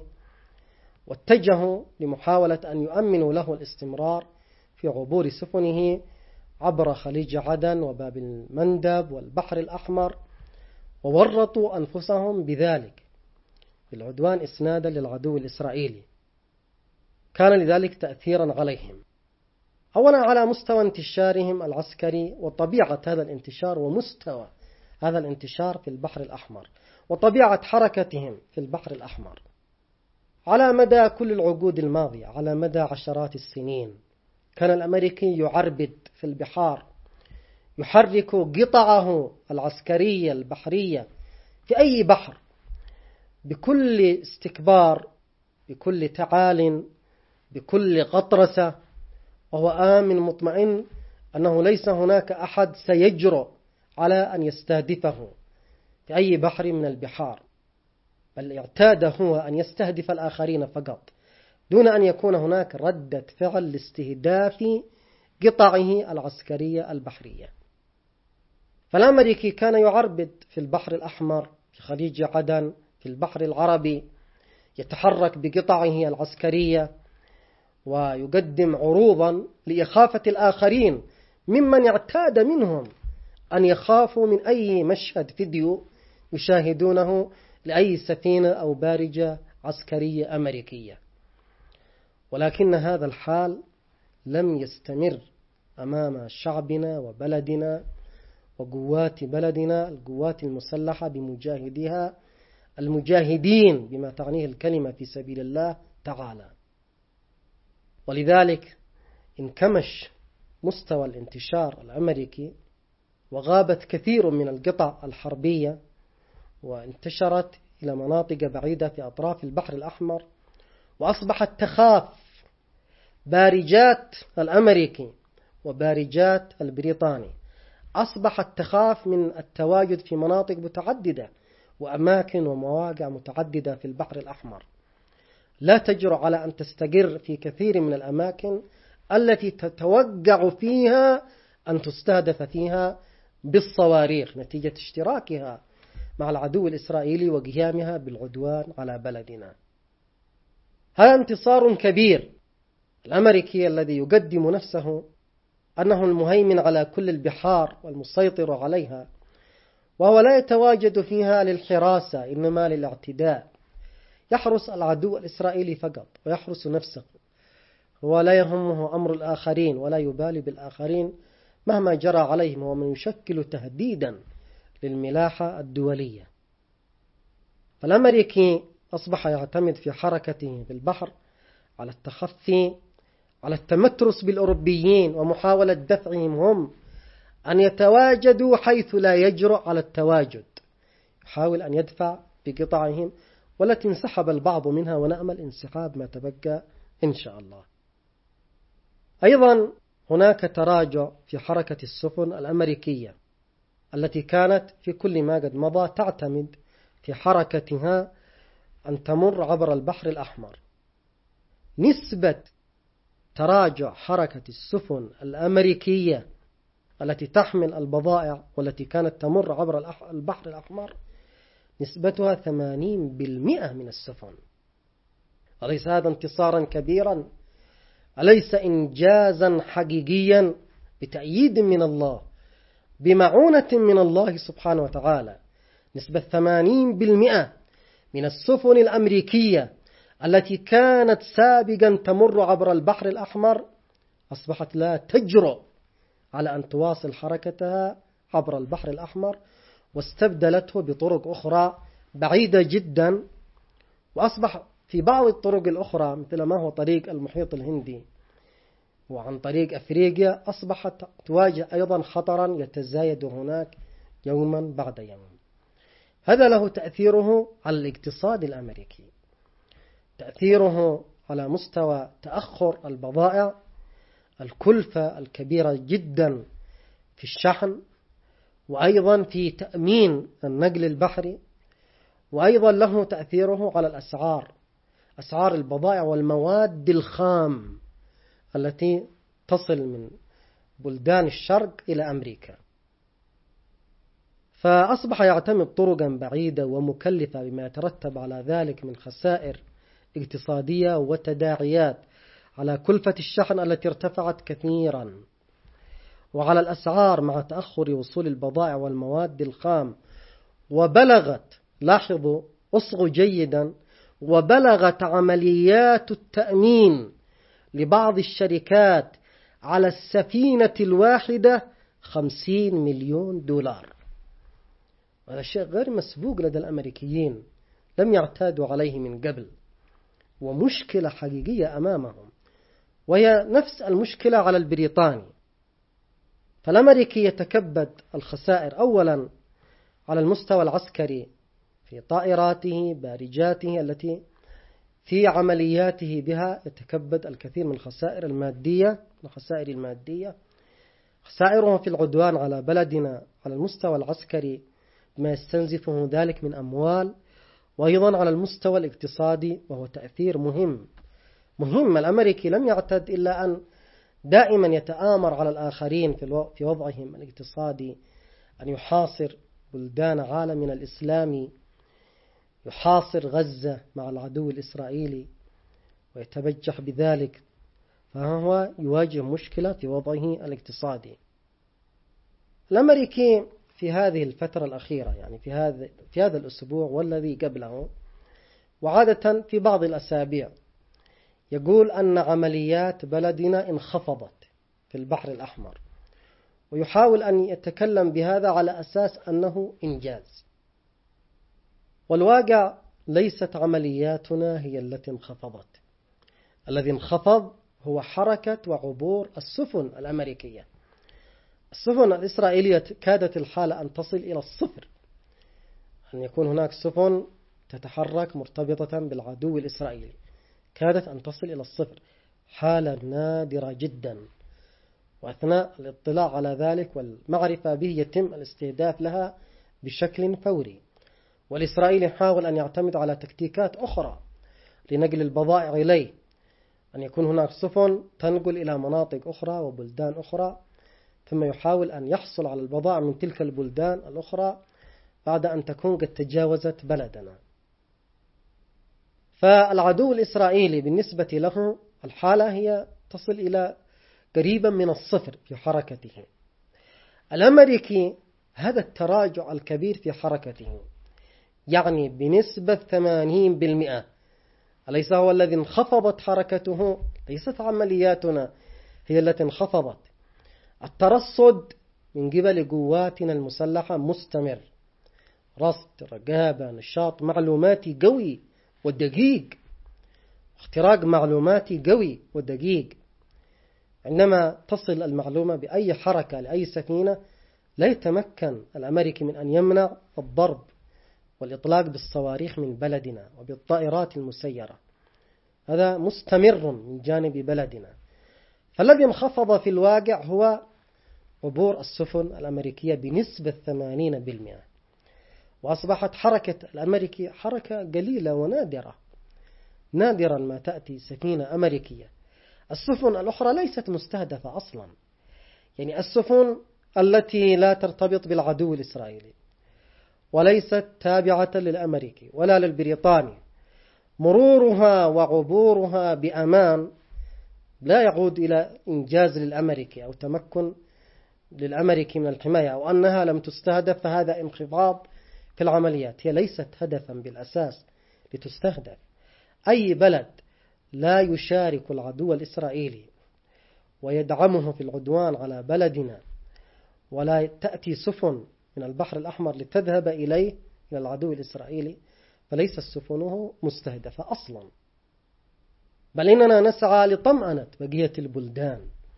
واتجهوا لمحاولة أن يؤمنوا له الاستمرار في عبور سفنه عبر خليج عدن وباب المندب والبحر الأحمر، وورطوا أنفسهم بذلك بالعدوان إسنادا للعدو الإسرائيلي. كان لذلك تأثيرا عليهم، أولا على مستوى انتشارهم العسكري وطبيعة هذا الانتشار ومستوى هذا الانتشار في البحر الأحمر وطبيعة حركتهم في البحر الأحمر على مدى كل العقود الماضية، على مدى عشرات السنين. كان الأمريكي يعربد في البحار، يحرك قطعه العسكرية البحرية في أي بحر بكل استكبار، بكل تعال، بكل غطرسة، وهو آمن مطمئن أنه ليس هناك أحد سيجرؤ على أن يستهدفه في أي بحر من البحار، بل اعتاد هو أن يستهدف الآخرين فقط دون أن يكون هناك ردة فعل لاستهداف قطعه العسكرية البحرية. فالأمريكي كان يعربد في البحر الأحمر، في خليج عدن، في البحر العربي، يتحرك بقطعه العسكرية ويقدم عروضا لإخافة الآخرين ممن اعتاد منهم أن يخافوا من أي مشهد فيديو يشاهدونه لأي سفينة أو بارجة عسكرية أمريكية. ولكن هذا الحال لم يستمر أمام شعبنا وبلدنا وقوات بلدنا، القوات المسلحة بمجاهديها المجاهدين بما تعنيه الكلمة في سبيل الله تعالى. ولذلك انكمش مستوى الانتشار الأمريكي، وغابت كثير من القطع الحربية وانتشرت إلى مناطق بعيدة في أطراف البحر الأحمر، وأصبحت تخاف بارجات الأمريكي وبارجات البريطاني، أصبحت تخاف من التواجد في مناطق متعددة وأماكن ومواقع متعددة في البحر الأحمر، لا تجرؤ على أن تستقر في كثير من الأماكن التي تتوقع فيها أن تستهدف فيها بالصواريخ نتيجة اشتراكها مع العدو الإسرائيلي وقيامها بالعدوان على بلدنا. هذا انتصار كبير. الأمريكي الذي يقدم نفسه أنه المهيمن على كل البحار والمسيطر عليها، وهو لا يتواجد فيها للحراسة إنما للاعتداء، يحرس العدو الإسرائيلي فقط ويحرس نفسه، هو لا يهمه أمر الآخرين ولا يبالي بالآخرين مهما جرى عليهم، ومن يشكل تهديدا للملاحة الدولية. فالأمريكي أصبح يعتمد في حركته في البحر على التخفي، على التمترس بالأوروبيين ومحاولة دفعهم هم أن يتواجدوا حيث لا يجرؤ على التواجد، يحاول أن يدفع بقطعهم والتي انسحب البعض منها، ونأمل انسحاب ما تبقى إن شاء الله. أيضا هناك تراجع في حركة السفن الأمريكية التي كانت في كل ما قد مضى تعتمد في حركتها أن تمر عبر البحر الأحمر. نسبة تراجع حركة السفن الأمريكية التي تحمل البضائع والتي كانت تمر عبر البحر الأحمر نسبتها ثمانين بالمئة من السفن. أليس هذا انتصارا كبيرا؟ أليس إنجازا حقيقيا بتأييد من الله، بمعونة من الله سبحانه وتعالى؟ نسبة ثمانين بالمئة من السفن الأمريكية التي كانت سابقا تمر عبر البحر الأحمر أصبحت لا تجرؤ على أن تواصل حركتها عبر البحر الأحمر، واستبدلته بطرق أخرى بعيدة جدا. وأصبح في بعض الطرق الأخرى مثل ما هو طريق المحيط الهندي وعن طريق أفريقيا أصبحت تواجه أيضا خطرا يتزايد هناك يوما بعد يوم. هذا له تأثيره على الاقتصاد الأمريكي، تأثيره على مستوى تأخر البضائع، الكلفة الكبيرة جدا في الشحن، وأيضا في تأمين النقل البحري، وأيضا له تأثيره على الأسعار، أسعار البضائع والمواد الخام التي تصل من بلدان الشرق إلى أمريكا. فأصبح يعتمد طرقا بعيدة ومكلفة بما يترتب على ذلك من خسائر اقتصادية وتداعيات على كلفة الشحن التي ارتفعت كثيرا، وعلى الأسعار مع تأخر وصول البضائع والمواد الخام. وبلغت، لاحظوا أصغوا جيدا، وبلغت عمليات التأمين لبعض الشركات على السفينة الواحدة خمسين مليون دولار. هذا شيء غير مسبوق لدى الأمريكيين، لم يعتادوا عليه من قبل، ومشكلة حقيقية أمامهم، وهي نفس المشكلة على البريطاني. فالأمريكي يتكبد الخسائر أولا على المستوى العسكري في طائراته بارجاته التي في عملياته بها، يتكبد الكثير من الخسائر المادية، الخسائر المادية، خسائره في العدوان على بلدنا على المستوى العسكري ما يستنزفه ذلك من أموال، وأيضا على المستوى الاقتصادي، وهو تأثير مهم مهم. الأمريكي لم يعتد إلا أن دائما يتآمر على الآخرين في وضعهم الاقتصادي، أن يحاصر بلدان عالمنا الإسلامي، يحاصر غزة مع العدو الإسرائيلي ويتبجح بذلك، فهو يواجه مشكلة في وضعه الاقتصادي. الأمريكي في هذه الفترة الأخيرة، يعني في هذا في هذا الأسبوع والذي قبله، وعادة في بعض الأسابيع، يقول أن عمليات بلدنا انخفضت في البحر الأحمر، ويحاول أن يتكلم بهذا على أساس أنه إنجاز. والواقع ليست عملياتنا هي التي انخفضت، الذي انخفض هو حركة وعبور السفن الأمريكية. السفن الإسرائيلية كادت الحالة أن تصل إلى الصفر، أن يكون هناك سفن تتحرك مرتبطة بالعدو الإسرائيلي، كادت أن تصل إلى الصفر، حالة نادرة جدا. وأثناء الاطلاع على ذلك والمعرفة به يتم الاستهداف لها بشكل فوري. والإسرائيلي يحاول أن يعتمد على تكتيكات أخرى لنقل البضائع إليه، أن يكون هناك سفن تنقل إلى مناطق أخرى وبلدان أخرى، ثم يحاول أن يحصل على البضائع من تلك البلدان الأخرى بعد أن تكون قد تجاوزت بلدنا. فالعدو الإسرائيلي بالنسبة له الحالة هي تصل إلى قريبا من الصفر في حركته. الأمريكي هذا التراجع الكبير في حركته، يعني بنسبة ثمانين بالمئة، أليس هو الذي انخفضت حركته؟ ليست عملياتنا هي التي انخفضت. الترصد من قبل قواتنا المسلحة مستمر، رصد، رقابة، نشاط معلوماتي قوي ودقيق، اختراق معلوماتي قوي ودقيق. عندما تصل المعلومة بأي حركة لأي سفينة، لا يتمكن الأمريكي من أن يمنع الضرب والإطلاق بالصواريخ من بلدنا وبالطائرات المسيرة. هذا مستمر من جانب بلدنا. فالذي انخفض في الواقع هو عبور السفن الأمريكية بنسبة ثمانين بالمئة، وأصبحت حركة الأمريكي حركة قليلة ونادرة، نادرا ما تأتي سفينة أمريكية. السفن الأخرى ليست مستهدفة أصلا، يعني السفن التي لا ترتبط بالعدو الإسرائيلي وليست تابعة للأمريكي ولا للبريطاني، مرورها وعبورها بأمان لا يعود إلى إنجاز للأمريكي أو تمكن للأمريكي من الحماية، أو أنها لم تستهدف، فهذا انخفاض في العمليات. هي ليست هدفا بالأساس لتستهدف. أي بلد لا يشارك العدو الإسرائيلي ويدعمه في العدوان على بلدنا، ولا تأتي سفن من البحر الأحمر لتذهب إليه إلى العدو الإسرائيلي، فليس سفنه مستهدفة أصلا، بل إننا نسعى لطمأنة بقية البلدان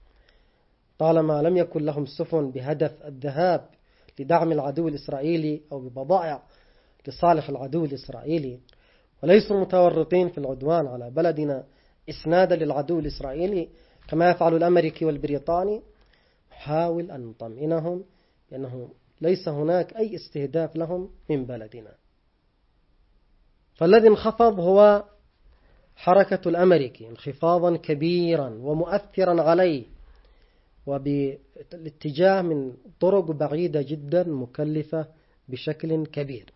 طالما لم يكن لهم سفن بهدف الذهاب لدعم العدو الإسرائيلي أو ببضائع لصالح العدو الإسرائيلي، وليسوا متورطين في العدوان على بلدنا إسنادا للعدو الإسرائيلي كما يفعل الأمريكي والبريطاني. نحاول أن نطمئنهم بأنه ليس هناك أي استهداف لهم من بلدنا. فالذي انخفض هو حركة الأمريكي انخفاضا كبيرا ومؤثرا عليه، وبالاتجاه من طرق بعيدة جدا مكلفة بشكل كبير.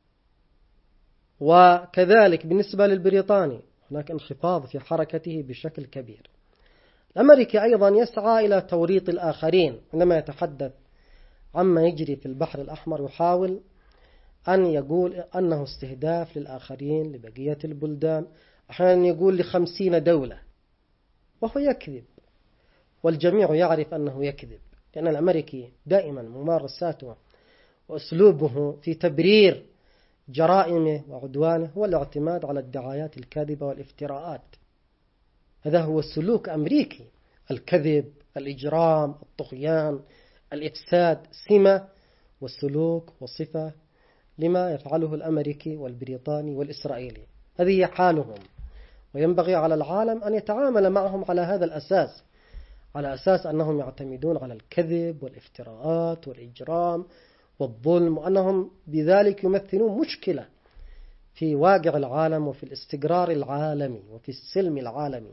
وكذلك بالنسبة للبريطاني هناك انخفاض في حركته بشكل كبير. الأمريكي أيضا يسعى إلى توريط الآخرين، عندما يتحدث عما يجري في البحر الأحمر يحاول أن يقول أنه استهداف للآخرين لبقية البلدان، أحيانا يقول لخمسين دولة، وهو يكذب، والجميع يعرف أنه يكذب، لأن الأمريكي دائما ممارساته وأسلوبه في تبرير جرائمه وعدوانه هو الاعتماد على الدعايات الكاذبة والافتراءات. هذا هو سلوك أمريكي، الكذب، الإجرام، الطغيان، الإفساد، سمة وسلوك وصفة لما يفعله الأمريكي والبريطاني والإسرائيلي. هذه هي حالهم، وينبغي على العالم أن يتعامل معهم على هذا الأساس، على أساس أنهم يعتمدون على الكذب والإفتراءات والإجرام والظلم، وأنهم بذلك يمثلون مشكلة في واقع العالم وفي الاستقرار العالمي وفي السلم العالمي.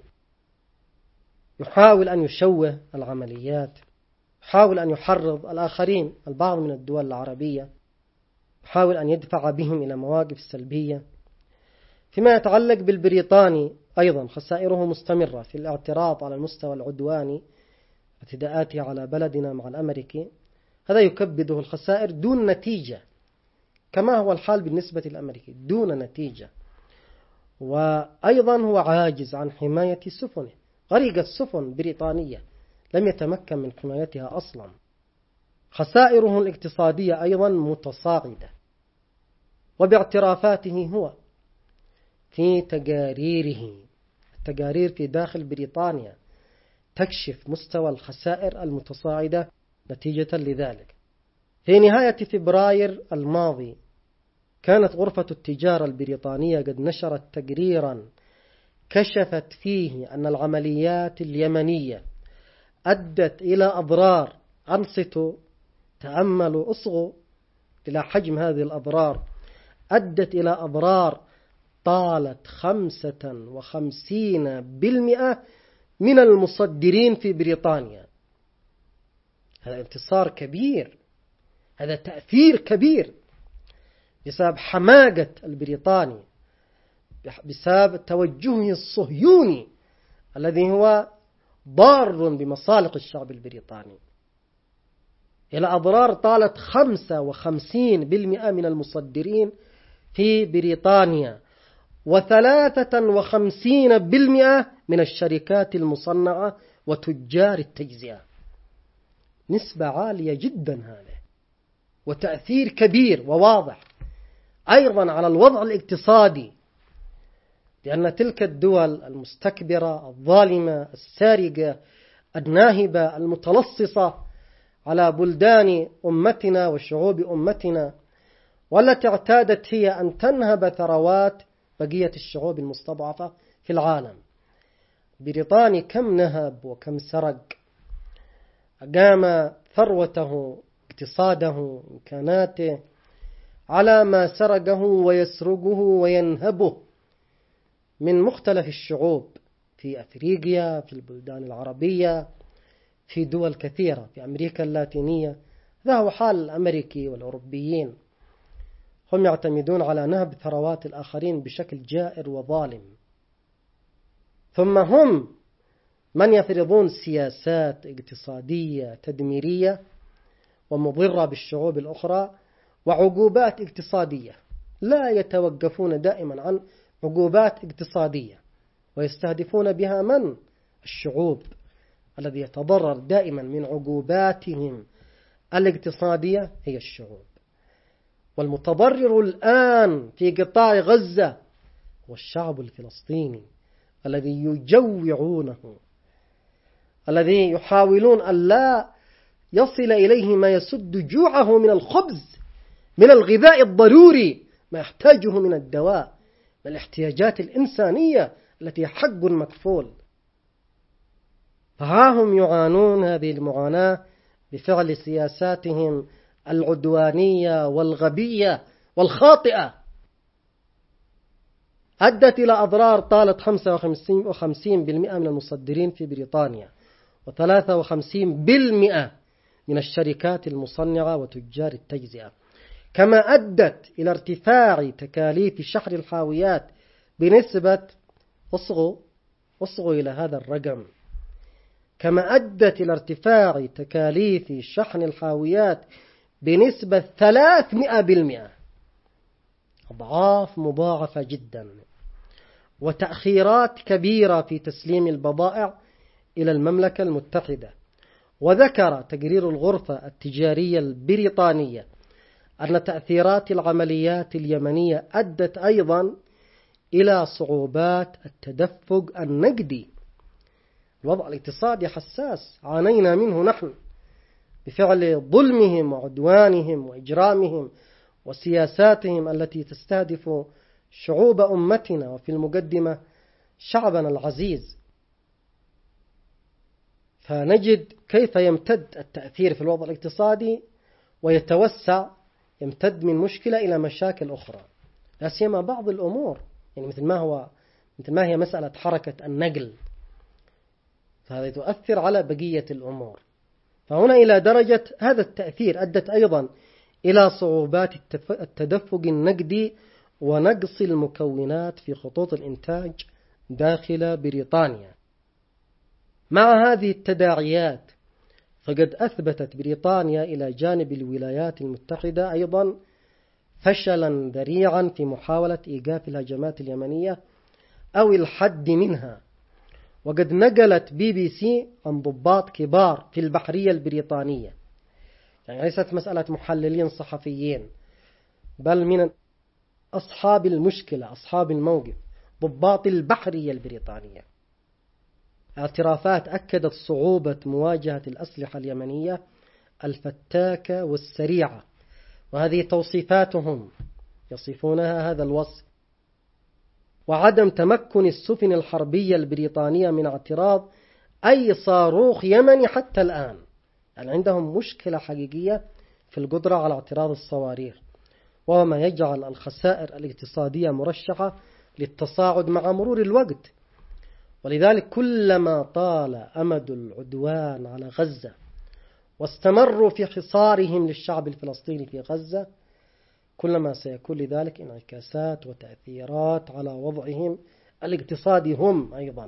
يحاول أن يشوه العمليات، يحاول أن يحرض الآخرين، البعض من الدول العربية يحاول أن يدفع بهم إلى مواقف سلبية. فيما يتعلق بالبريطاني أيضا خسائره مستمرة في الاعتراض على المستوى العدواني، اعتداءاته على بلدنا مع الأمريكي، هذا يكبده الخسائر دون نتيجة، كما هو الحال بالنسبة للأمريكي دون نتيجة. وأيضا هو عاجز عن حماية سفنه، غرقت سفن بريطانية لم يتمكن من حمايتها أصلا. خسائره الاقتصادية أيضا متصاعدة، وباعترافاته هو في تقاريره، التقارير في داخل بريطانيا تكشف مستوى الخسائر المتصاعدة نتيجة لذلك. في نهاية فبراير الماضي كانت غرفة التجارة البريطانية قد نشرت تقريرا كشفت فيه أن العمليات اليمنية أدت إلى أضرار، أنصتوا تأملوا أصغوا إلى حجم هذه الأضرار، أدت إلى أضرار طالت خمسة وخمسين بالمئة من المصدرين في بريطانيا. هذا انتصار كبير، هذا تأثير كبير بسبب حماقة البريطاني، بسبب توجهه الصهيوني الذي هو ضار بمصالح الشعب البريطاني، إلى أضرار طالت خمسة وخمسين بالمئة من المصدرين في بريطانيا، وثلاثة وخمسين بالمئة من الشركات المصنعة وتجار التجزئة. نسبة عالية جدا هذا، وتأثير كبير وواضح أيضا على الوضع الاقتصادي، لأن تلك الدول المستكبرة الظالمة السارقة الناهبة المتلصصة على بلدان أمتنا وشعوب أمتنا، والتي اعتادت هي أن تنهب ثروات بقية الشعوب المستضعفة في العالم. بريطاني كم نهب وكم سرق، أقام ثروته اقتصاده إمكاناته على ما سرقه ويسرقه وينهبه من مختلف الشعوب في أفريقيا، في البلدان العربية، في دول كثيرة في أمريكا اللاتينية. هذا هو حال الأمريكي والأوروبيين، هم يعتمدون على نهب ثروات الآخرين بشكل جائر وظالم، ثم هم من يفرضون سياسات اقتصادية تدميرية ومضرة بالشعوب الأخرى وعقوبات اقتصادية. لا يتوقفون دائما عن عقوبات اقتصادية، ويستهدفون بها من؟ الشعوب، الذي يتضرر دائما من عقوباتهم الاقتصادية هي الشعوب. والمتضرر الآن في قطاع غزة والشعب الفلسطيني الذي يجوعونه، الذي يحاولون أن لا يصل إليه ما يسد جوعه من الخبز، من الغذاء الضروري، ما يحتاجه من الدواء، من الاحتياجات الإنسانية التي حق مكفول. فها هم يعانون هذه المعاناة بفعل سياساتهم العدوانية والغبية والخاطئة أدت إلى أضرار طالت خمسة وخمسين بالمئة من المصدرين في بريطانيا، وثلاثة وخمسين بالمئة من الشركات المصنعة وتجار التجزئة، كما أدت إلى ارتفاع تكاليف شحن الحاويات بنسبة، اصغوا اصغوا إلى هذا الرقم، كما أدت إلى ارتفاع تكاليف شحن الحاويات بنسبة ثلاثمئة بالمئة، أضعاف مضاعفة جدا، وتأخيرات كبيرة في تسليم البضائع إلى المملكة المتحدة. وذكر تقرير الغرفة التجارية البريطانية أن تأثيرات العمليات اليمنية أدت أيضا إلى صعوبات التدفق النقدي. الوضع الاقتصادي حساس، عانينا منه نحن بفعل ظلمهم وعدوانهم وإجرامهم وسياساتهم التي تستهدف شعوب أمتنا، وفي المقدمة شعبنا العزيز. فنجد كيف يمتد التأثير في الوضع الاقتصادي ويتوسع، يمتد من مشكلة إلى مشاكل أخرى، لا سيما بعض الأمور، يعني مثل ما هو مثل ما هي مسألة حركة النقل، فهذا تؤثر على بقية الأمور. فهنا إلى درجة هذا التأثير أدت أيضا إلى صعوبات التدفق النقدي ونقص المكونات في خطوط الإنتاج داخل بريطانيا. مع هذه التداعيات فقد أثبتت بريطانيا إلى جانب الولايات المتحدة أيضا فشلا ذريعا في محاولة إيقاف الهجمات اليمنية أو الحد منها. وقد نقلت بي بي سي عن ضباط كبار في البحرية البريطانية، يعني ليست مسألة محللين صحفيين، بل من أصحاب المشكلة، أصحاب الموقف، ضباط البحرية البريطانية، اعترافات أكدت صعوبة مواجهة الأسلحة اليمنية الفتاكة والسريعة، وهذه توصيفاتهم يصفونها هذا الوصف. وعدم تمكن السفن الحربية البريطانية من اعتراض أي صاروخ يمني حتى الآن، يعني عندهم مشكلة حقيقية في القدرة على اعتراض الصواريخ، وهو ما يجعل الخسائر الاقتصادية مرشحة للتصاعد مع مرور الوقت. ولذلك كلما طال أمد العدوان على غزة واستمروا في حصارهم للشعب الفلسطيني في غزة، كلما سيكون لذلك انعكاسات وتأثيرات على وضعهم الاقتصادي هم أيضا.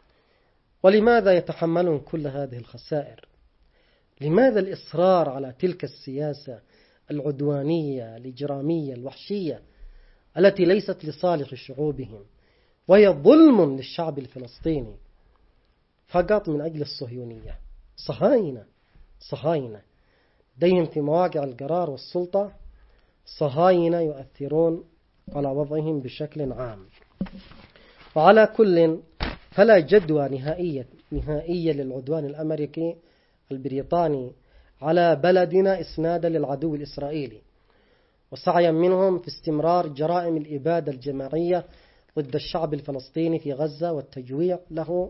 ولماذا يتحملون كل هذه الخسائر؟ لماذا الإصرار على تلك السياسة العدوانية الإجرامية الوحشية التي ليست لصالح شعوبهم، وهي ظلم للشعب الفلسطيني فقط من أجل الصهيونية؟ صهاينة صهاينة لديهم في مواقع القرار والسلطة، صهاينة يؤثرون على وضعهم بشكل عام. وعلى كل فلا جدوى نهائية نهائية للعدوان الأمريكي البريطاني على بلدنا إسنادا للعدو الإسرائيلي، وسعيا منهم في استمرار جرائم الإبادة الجماعية ضد الشعب الفلسطيني في غزة والتجويع له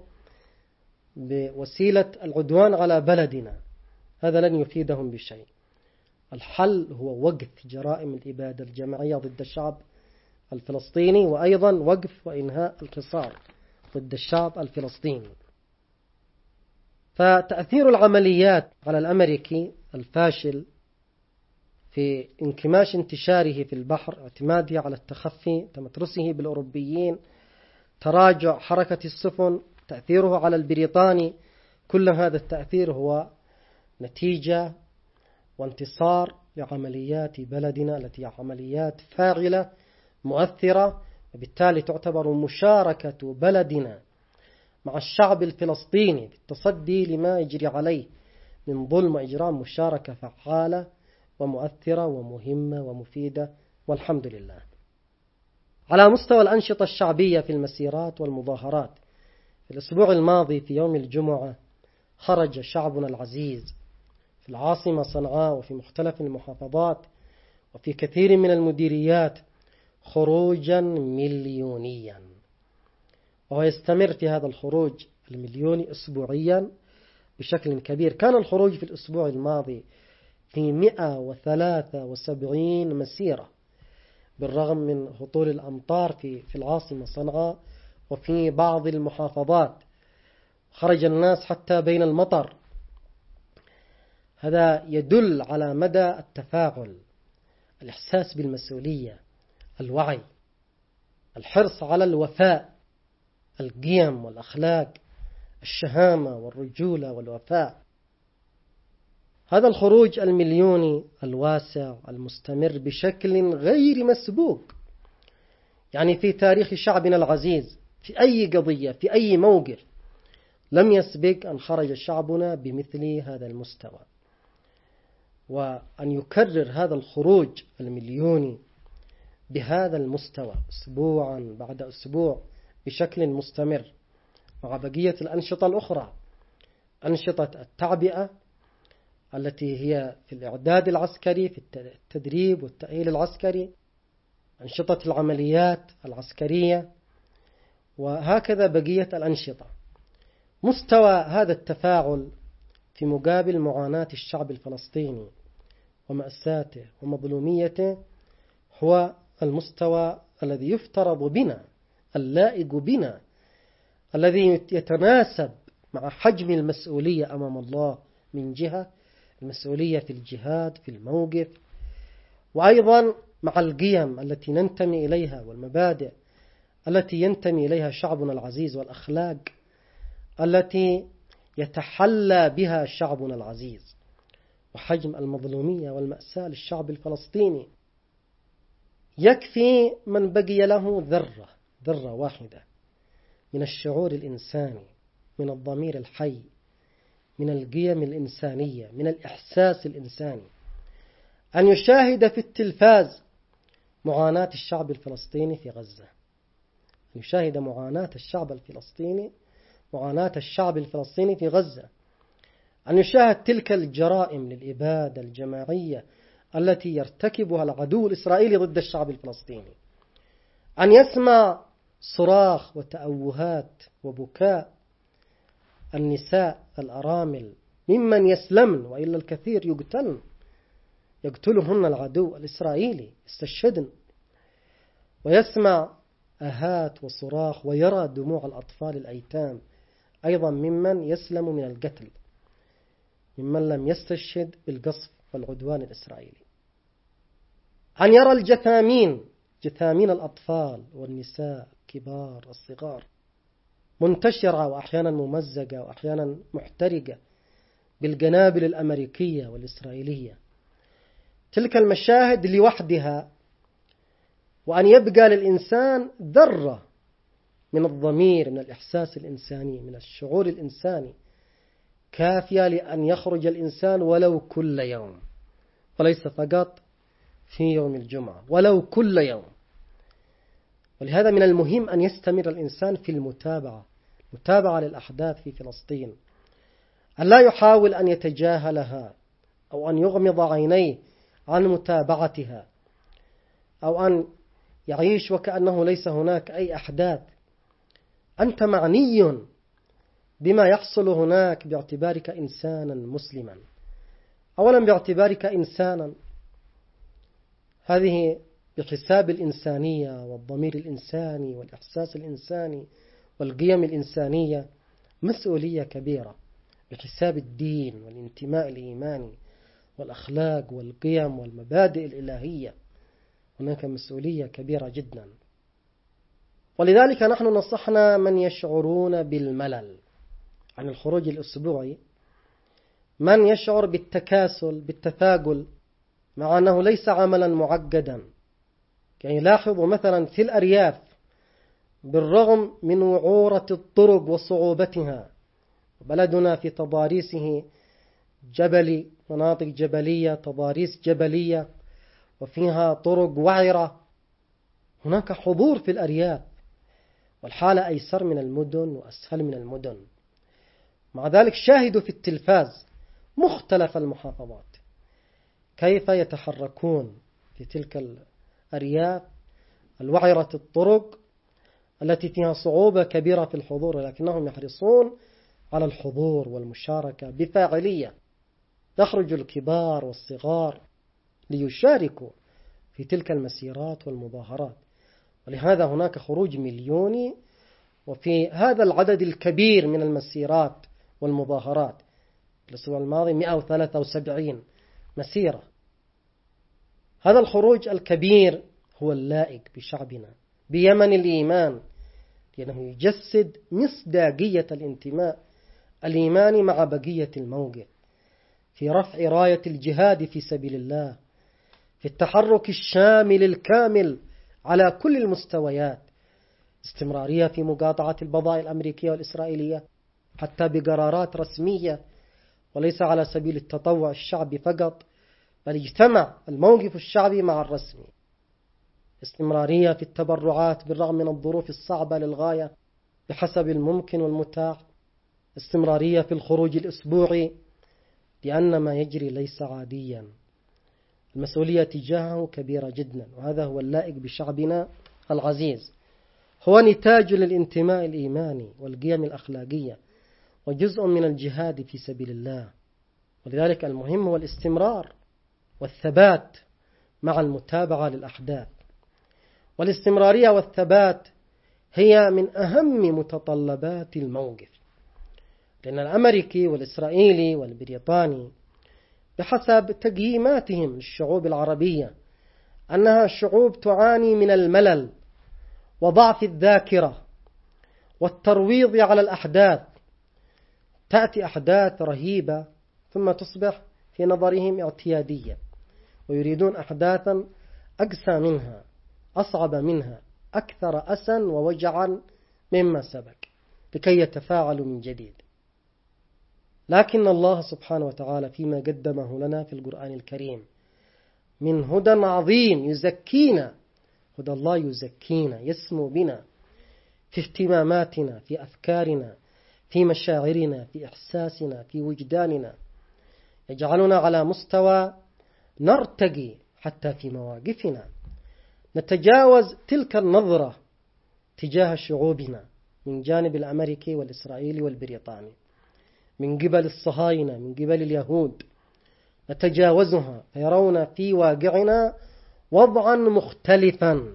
بوسيلة العدوان على بلدنا. هذا لن يفيدهم بشيء. الحل هو وقف جرائم الإبادة الجماعية ضد الشعب الفلسطيني، وأيضا وقف وإنهاء الحصار ضد الشعب الفلسطيني. فتأثير العمليات على الأمريكي الفاشل في انكماش انتشاره في البحر، اعتماده على التخفي، تمترسه بالأوروبيين، تراجع حركة السفن، تأثيره على البريطاني، كل هذا التأثير هو نتيجة وانتصار لعمليات بلدنا التي هي عمليات فاعلة مؤثرة، وبالتالي تعتبر مشاركة بلدنا مع الشعب الفلسطيني في التصدي لما يجري عليه من ظلم وإجرام مشاركة فعالة ومؤثرة ومهمة ومفيدة، والحمد لله. على مستوى الأنشطة الشعبية في المسيرات والمظاهرات، في الأسبوع الماضي في يوم الجمعة خرج شعبنا العزيز في العاصمة صنعاء وفي مختلف المحافظات وفي كثير من المديريات خروجا مليونيا، وهو يستمر في هذا الخروج المليوني أسبوعيا بشكل كبير. كان الخروج في الأسبوع الماضي في مئة وثلاثة وسبعين مسيرة، بالرغم من هطول الأمطار في في العاصمة صنعاء وفي بعض المحافظات، خرج الناس حتى بين المطر. هذا يدل على مدى التفاعل، الإحساس بالمسؤولية، الوعي، الحرص على الوفاء، القيم والأخلاق، الشهامة والرجولة والوفاء. هذا الخروج المليوني الواسع المستمر بشكل غير مسبوق، يعني في تاريخ شعبنا العزيز في أي قضية في أي موقف لم يسبق أن خرج شعبنا بمثل هذا المستوى. وأن يكرر هذا الخروج المليوني بهذا المستوى أسبوعا بعد أسبوع بشكل مستمر مع بقية الأنشطة الأخرى، أنشطة التعبئة التي هي في الإعداد العسكري، في التدريب والتأهيل العسكري، أنشطة العمليات العسكرية، وهكذا بقية الأنشطة. مستوى هذا التفاعل في مقابل معاناة الشعب الفلسطيني ومأساته ومظلوميته هو المستوى الذي يفترض بنا، اللائق بنا، الذي يتناسب مع حجم المسؤولية أمام الله من جهة، المسؤولية في الجهاد في الموقف، وأيضا مع القيم التي ننتمي إليها والمبادئ التي ينتمي إليها شعبنا العزيز، والأخلاق التي يتحلى بها شعبنا العزيز، وحجم المظلومية والمأساة للشعب الفلسطيني. يكفي من بقي له ذرة ذرة واحدة من الشعور الإنساني، من الضمير الحي، من القيم الإنسانية، من الإحساس الإنساني، أن يشاهد في التلفاز معاناة الشعب الفلسطيني في غزة، أن يشاهد معاناة الشعب الفلسطيني معاناة الشعب الفلسطيني في غزة، أن يشاهد تلك الجرائم للإبادة الجماعية التي يرتكبها العدو الإسرائيلي ضد الشعب الفلسطيني، أن يسمع صراخ وتأوهات وبكاء النساء الأرامل ممن يسلمن، وإلا الكثير يقتلن، يقتلهن العدو الإسرائيلي يستشهدن، ويسمع آهات وصراخ ويرى دموع الأطفال الأيتام أيضا ممن يسلم من القتل، ممن لم يستشهد بالقصف والعدوان الإسرائيلي. أن يرى الجثامين، جثامين الأطفال والنساء كبار الصغار منتشرة وأحيانا ممزقة وأحيانا محترقة بالقنابل الأمريكية والإسرائيلية. تلك المشاهد لوحدها، وأن يبقى للإنسان ذرة من الضمير، من الإحساس الإنساني، من الشعور الإنساني، كافية لأن يخرج الإنسان ولو كل يوم، وليس فقط في يوم الجمعة، ولو كل يوم. ولهذا من المهم أن يستمر الإنسان في المتابعة، متابعة للأحداث في فلسطين، أن لا يحاول أن يتجاهلها أو أن يغمض عينيه عن متابعتها، أو أن يعيش وكأنه ليس هناك أي أحداث. أنت معني بما يحصل هناك باعتبارك إنسانا مسلما، أولا باعتبارك إنسانا، هذه بحساب الإنسانية والضمير الإنساني والإحساس الإنساني والقيم الإنسانية مسؤولية كبيرة، بحساب الدين والانتماء الإيماني والأخلاق والقيم والمبادئ الإلهية، هناك مسؤولية كبيرة جدا. ولذلك نحن نصحنا من يشعرون بالملل عن الخروج الأسبوعي، من يشعر بالتكاسل بالتثاقل، مع أنه ليس عملا معقدا. يعني لاحظوا مثلا في الأرياف، بالرغم من وعورة الطرق وصعوبتها، بلدنا في تضاريسه جبلي، مناطق جبلية، تضاريس جبلية، وفيها طرق وعرة، هناك حضور في الأرياف، والحالة أيسر من المدن وأسهل من المدن. مع ذلك شاهدوا في التلفاز مختلف المحافظات كيف يتحركون في تلك الأرياف الوعرة الطرق التي فيها صعوبة كبيرة في الحضور، لكنهم يحرصون على الحضور والمشاركة بفاعلية. يخرج الكبار والصغار ليشاركوا في تلك المسيرات والمظاهرات. ولهذا هناك خروج مليوني، وفي هذا العدد الكبير من المسيرات والمظاهرات الأسبوع الماضي مئة وثلاثة وسبعين مسيرة. هذا الخروج الكبير هو اللائق بشعبنا بيمن الإيمان، لأنه يجسد مصداقية الانتماء الإيماني مع بقية الموقف في رفع راية الجهاد في سبيل الله، في التحرك الشامل الكامل على كل المستويات، استمرارية في مقاطعة البضائع الأمريكية والإسرائيلية حتى بقرارات رسمية وليس على سبيل التطوع الشعبي فقط، بل اجتمع الموقف الشعبي مع الرسمي. استمرارية في التبرعات بالرغم من الظروف الصعبة للغاية بحسب الممكن والمتاح. استمرارية في الخروج الأسبوعي، لأن ما يجري ليس عاديا. المسؤولية تجاهه كبيرة جدا، وهذا هو اللائق بشعبنا العزيز. هو نتاج للانتماء الإيماني والقيم الأخلاقية، وجزء من الجهاد في سبيل الله. ولذلك المهم هو الاستمرار والثبات مع المتابعة للأحداث. والاستمرارية والثبات هي من أهم متطلبات الموقف، لأن الأمريكي والإسرائيلي والبريطاني بحسب تقييماتهم للشعوب العربية أنها شعوب تعاني من الملل وضعف الذاكرة والترويض على الأحداث. تأتي أحداث رهيبة ثم تصبح في نظرهم اعتيادية، ويريدون أحداثا أقسى منها، أصعب منها، أكثر أسا ووجعا مما سبق، لكي يتفاعلوا من جديد. لكن الله سبحانه وتعالى فيما قدمه لنا في القرآن الكريم من هدى عظيم يزكينا، هدى الله يزكينا، يسمو بنا في اهتماماتنا، في أفكارنا، في مشاعرنا، في إحساسنا، في وجداننا، يجعلنا على مستوى نرتقي حتى في مواقفنا، نتجاوز تلك النظرة تجاه شعوبنا من جانب الأمريكي والإسرائيلي والبريطاني، من قبل الصهاينة، من قبل اليهود، نتجاوزها فيرون في واقعنا وضعا مختلفا،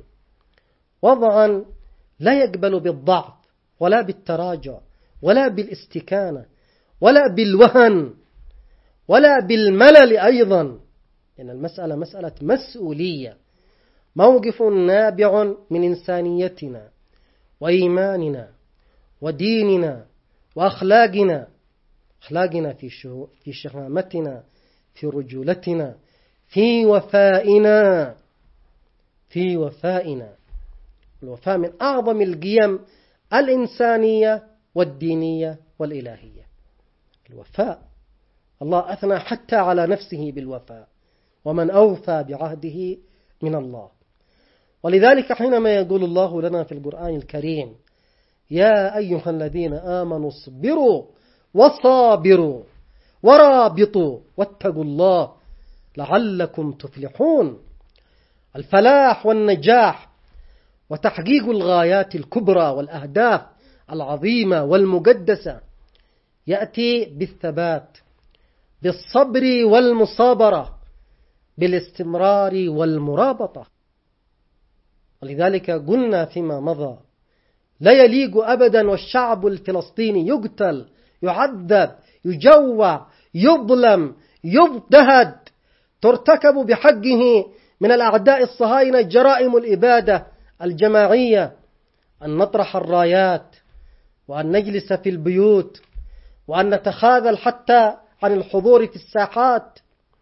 وضعا لا يقبل بالضعف ولا بالتراجع ولا بالاستكانة ولا بالوهن ولا بالملل أيضا، لأن المسألة مسألة مسؤولية، موقف نابع من إنسانيتنا وإيماننا وديننا وأخلاقنا، أخلاقنا في في شهامتنا، في رجولتنا، في وفائنا، في وفائنا. الوفاء من أعظم القيم الإنسانية والدينية والإلهية. الوفاء، الله أثنى حتى على نفسه بالوفاء، ومن أوفى بعهده من الله. ولذلك حينما يقول الله لنا في القرآن الكريم يا أيها الذين آمنوا اصبروا وصابروا ورابطوا واتقوا الله لعلكم تفلحون، الفلاح والنجاح وتحقيق الغايات الكبرى والأهداف العظيمة والمقدسة يأتي بالثبات، بالصبر والمصابرة، بالاستمرار والمرابطة. ولذلك قلنا فيما مضى لا يليق أبدا والشعب الفلسطيني يقتل، يعذب، يجوع، يظلم، يضطهد، ترتكب بحقه من الأعداء الصهاينة جرائم الإبادة الجماعية، أن نطرح الرايات وأن نجلس في البيوت وأن نتخاذل حتى عن الحضور في الساحات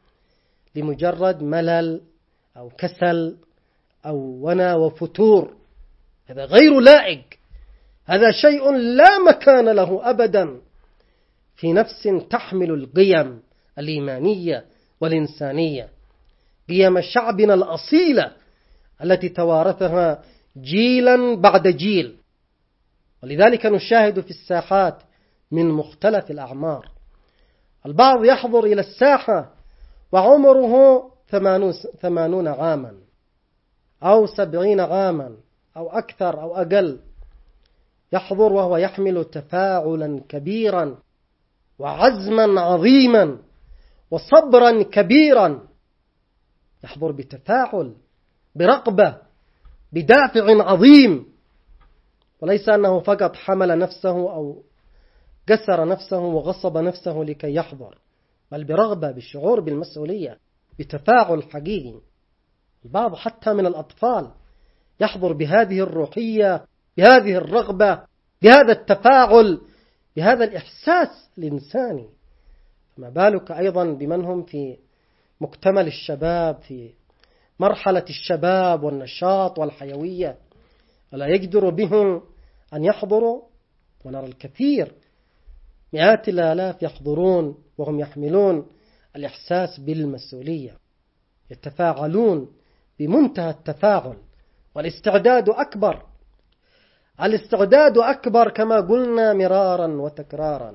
لمجرد ملل أو كسل أو ونا وفتور. هذا غير لائق، هذا شيء لا مكان له أبدا في نفس تحمل القيم الإيمانية والإنسانية، قيم شعبنا الأصيلة التي توارثها جيلا بعد جيل. ولذلك نشاهد في الساحات من مختلف الأعمار، البعض يحضر إلى الساحة وعمره ثمانون عاما أو سبعين عاما أو أكثر أو أقل، يحضر وهو يحمل تفاعلا كبيرا وعزما عظيما وصبرا كبيرا، يحضر بتفاعل، برغبة، بدافع عظيم، وليس أنه فقط حمل نفسه أو كسر نفسه وغصب نفسه لكي يحضر، بل برغبة، بالشعور بالمسؤولية، بتفاعل حقيقي. البعض حتى من الأطفال يحضر بهذه الروحية، بهذه الرغبة، بهذا التفاعل، بهذا الإحساس الإنساني، فما بالك أيضا بمن هم في مكتمل الشباب، في مرحلة الشباب والنشاط والحيوية، ولا يقدر بهم أن يحضروا. ونرى الكثير، مئات الآلاف يحضرون وهم يحملون الإحساس بالمسؤولية، يتفاعلون بمنتهى التفاعل، والاستعداد أكبر. الاستعداد أكبر كما قلنا مرارا وتكرارا.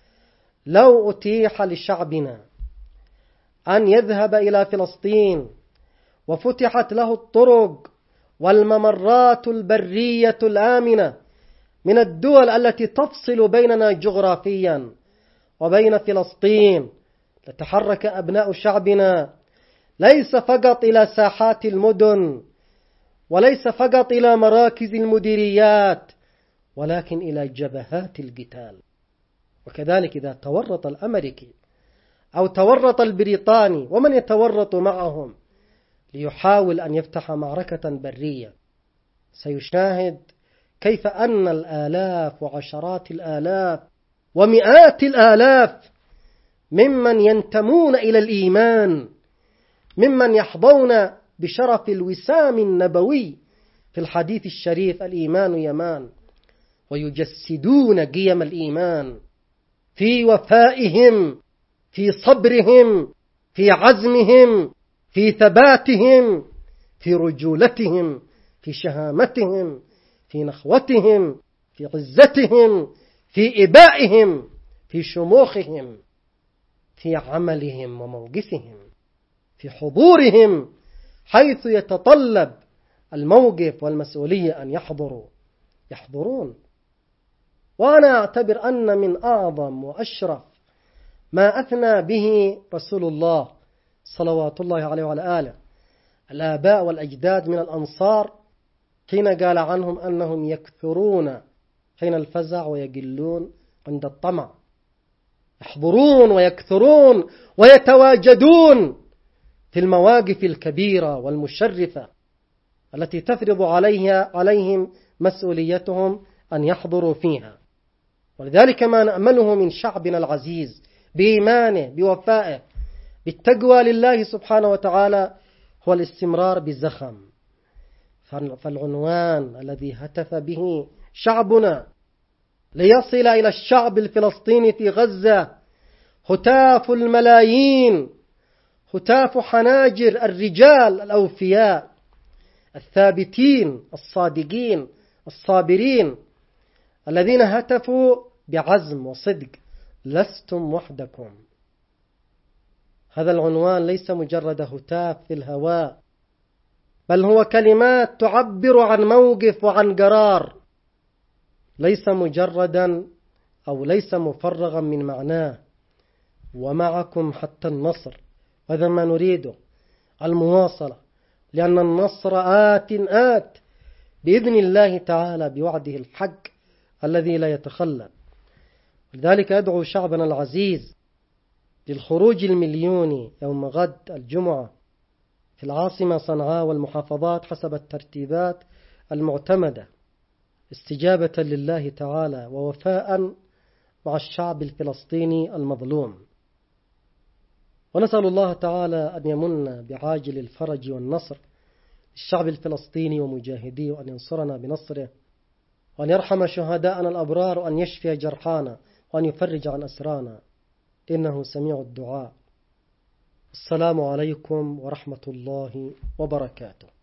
لو أتيح لشعبنا أن يذهب إلى فلسطين وفتحت له الطرق والممرات البرية الآمنة من الدول التي تفصل بيننا جغرافيا وبين فلسطين، لتحرك أبناء شعبنا ليس فقط إلى ساحات المدن، وليس فقط إلى مراكز المديريات، ولكن إلى جبهات القتال. وكذلك إذا تورط الأمريكي أو تورط البريطاني ومن يتورط معهم ليحاول أن يفتح معركة برية، سيشاهد كيف أن الآلاف وعشرات الآلاف ومئات الآلاف ممن ينتمون إلى الإيمان، ممن يحظون بشرف الوسام النبوي في الحديث الشريف الإيمان يمان، ويجسدون قيم الإيمان في وفائهم، في صبرهم، في عزمهم، في ثباتهم، في رجولتهم، في شهامتهم، في نخوتهم، في عزتهم، في إبائهم، في شموخهم، في عملهم وموقفهم، في حضورهم حيث يتطلب الموقف والمسؤولية أن يحضروا، يحضرون. وأنا أعتبر أن من أعظم وأشرف ما أثنى به رسول الله صلوات الله عليه وعلى آله الآباء والأجداد من الأنصار، حين قال عنهم أنهم يكثرون حين الفزع ويقلون عند الطمع، يحضرون ويكثرون ويتواجدون في المواقف الكبيرة والمشرفة التي تفرض عليها عليهم مسؤوليتهم أن يحضروا فيها. ولذلك ما نأمله من شعبنا العزيز بإيمانه، بوفائه، بالتقوى لله سبحانه وتعالى هو الاستمرار بزخم. فالعنوان الذي هتف به شعبنا ليصل إلى الشعب الفلسطيني في غزة هتاف الملايين، هتاف حناجر الرجال الأوفياء الثابتين الصادقين الصابرين الذين هتفوا بعزم وصدق: لستم وحدكم. هذا العنوان ليس مجرد هتاف في الهواء، بل هو كلمات تعبر عن موقف وعن قرار، ليس مجردا أو ليس مفرغا من معناه. ومعكم حتى النصر، هذا ما نريده، المواصلة، لأن النصر آت آت بإذن الله تعالى بوعده الحق الذي لا يتخلى. لذلك أدعو شعبنا العزيز للخروج المليوني يوم غد الجمعة في العاصمة صنعاء والمحافظات حسب الترتيبات المعتمدة، استجابة لله تعالى ووفاء مع الشعب الفلسطيني المظلوم. ونسأل الله تعالى أن يمن بعاجل الفرج والنصر للشعب الفلسطيني ومجاهديه، وأن ينصرنا بنصره، وأن يرحم شهداءنا الأبرار، وأن يشفي جرحانا، وأن يفرج عن أسرانا، إنه سميع الدعاء. السلام عليكم ورحمة الله وبركاته.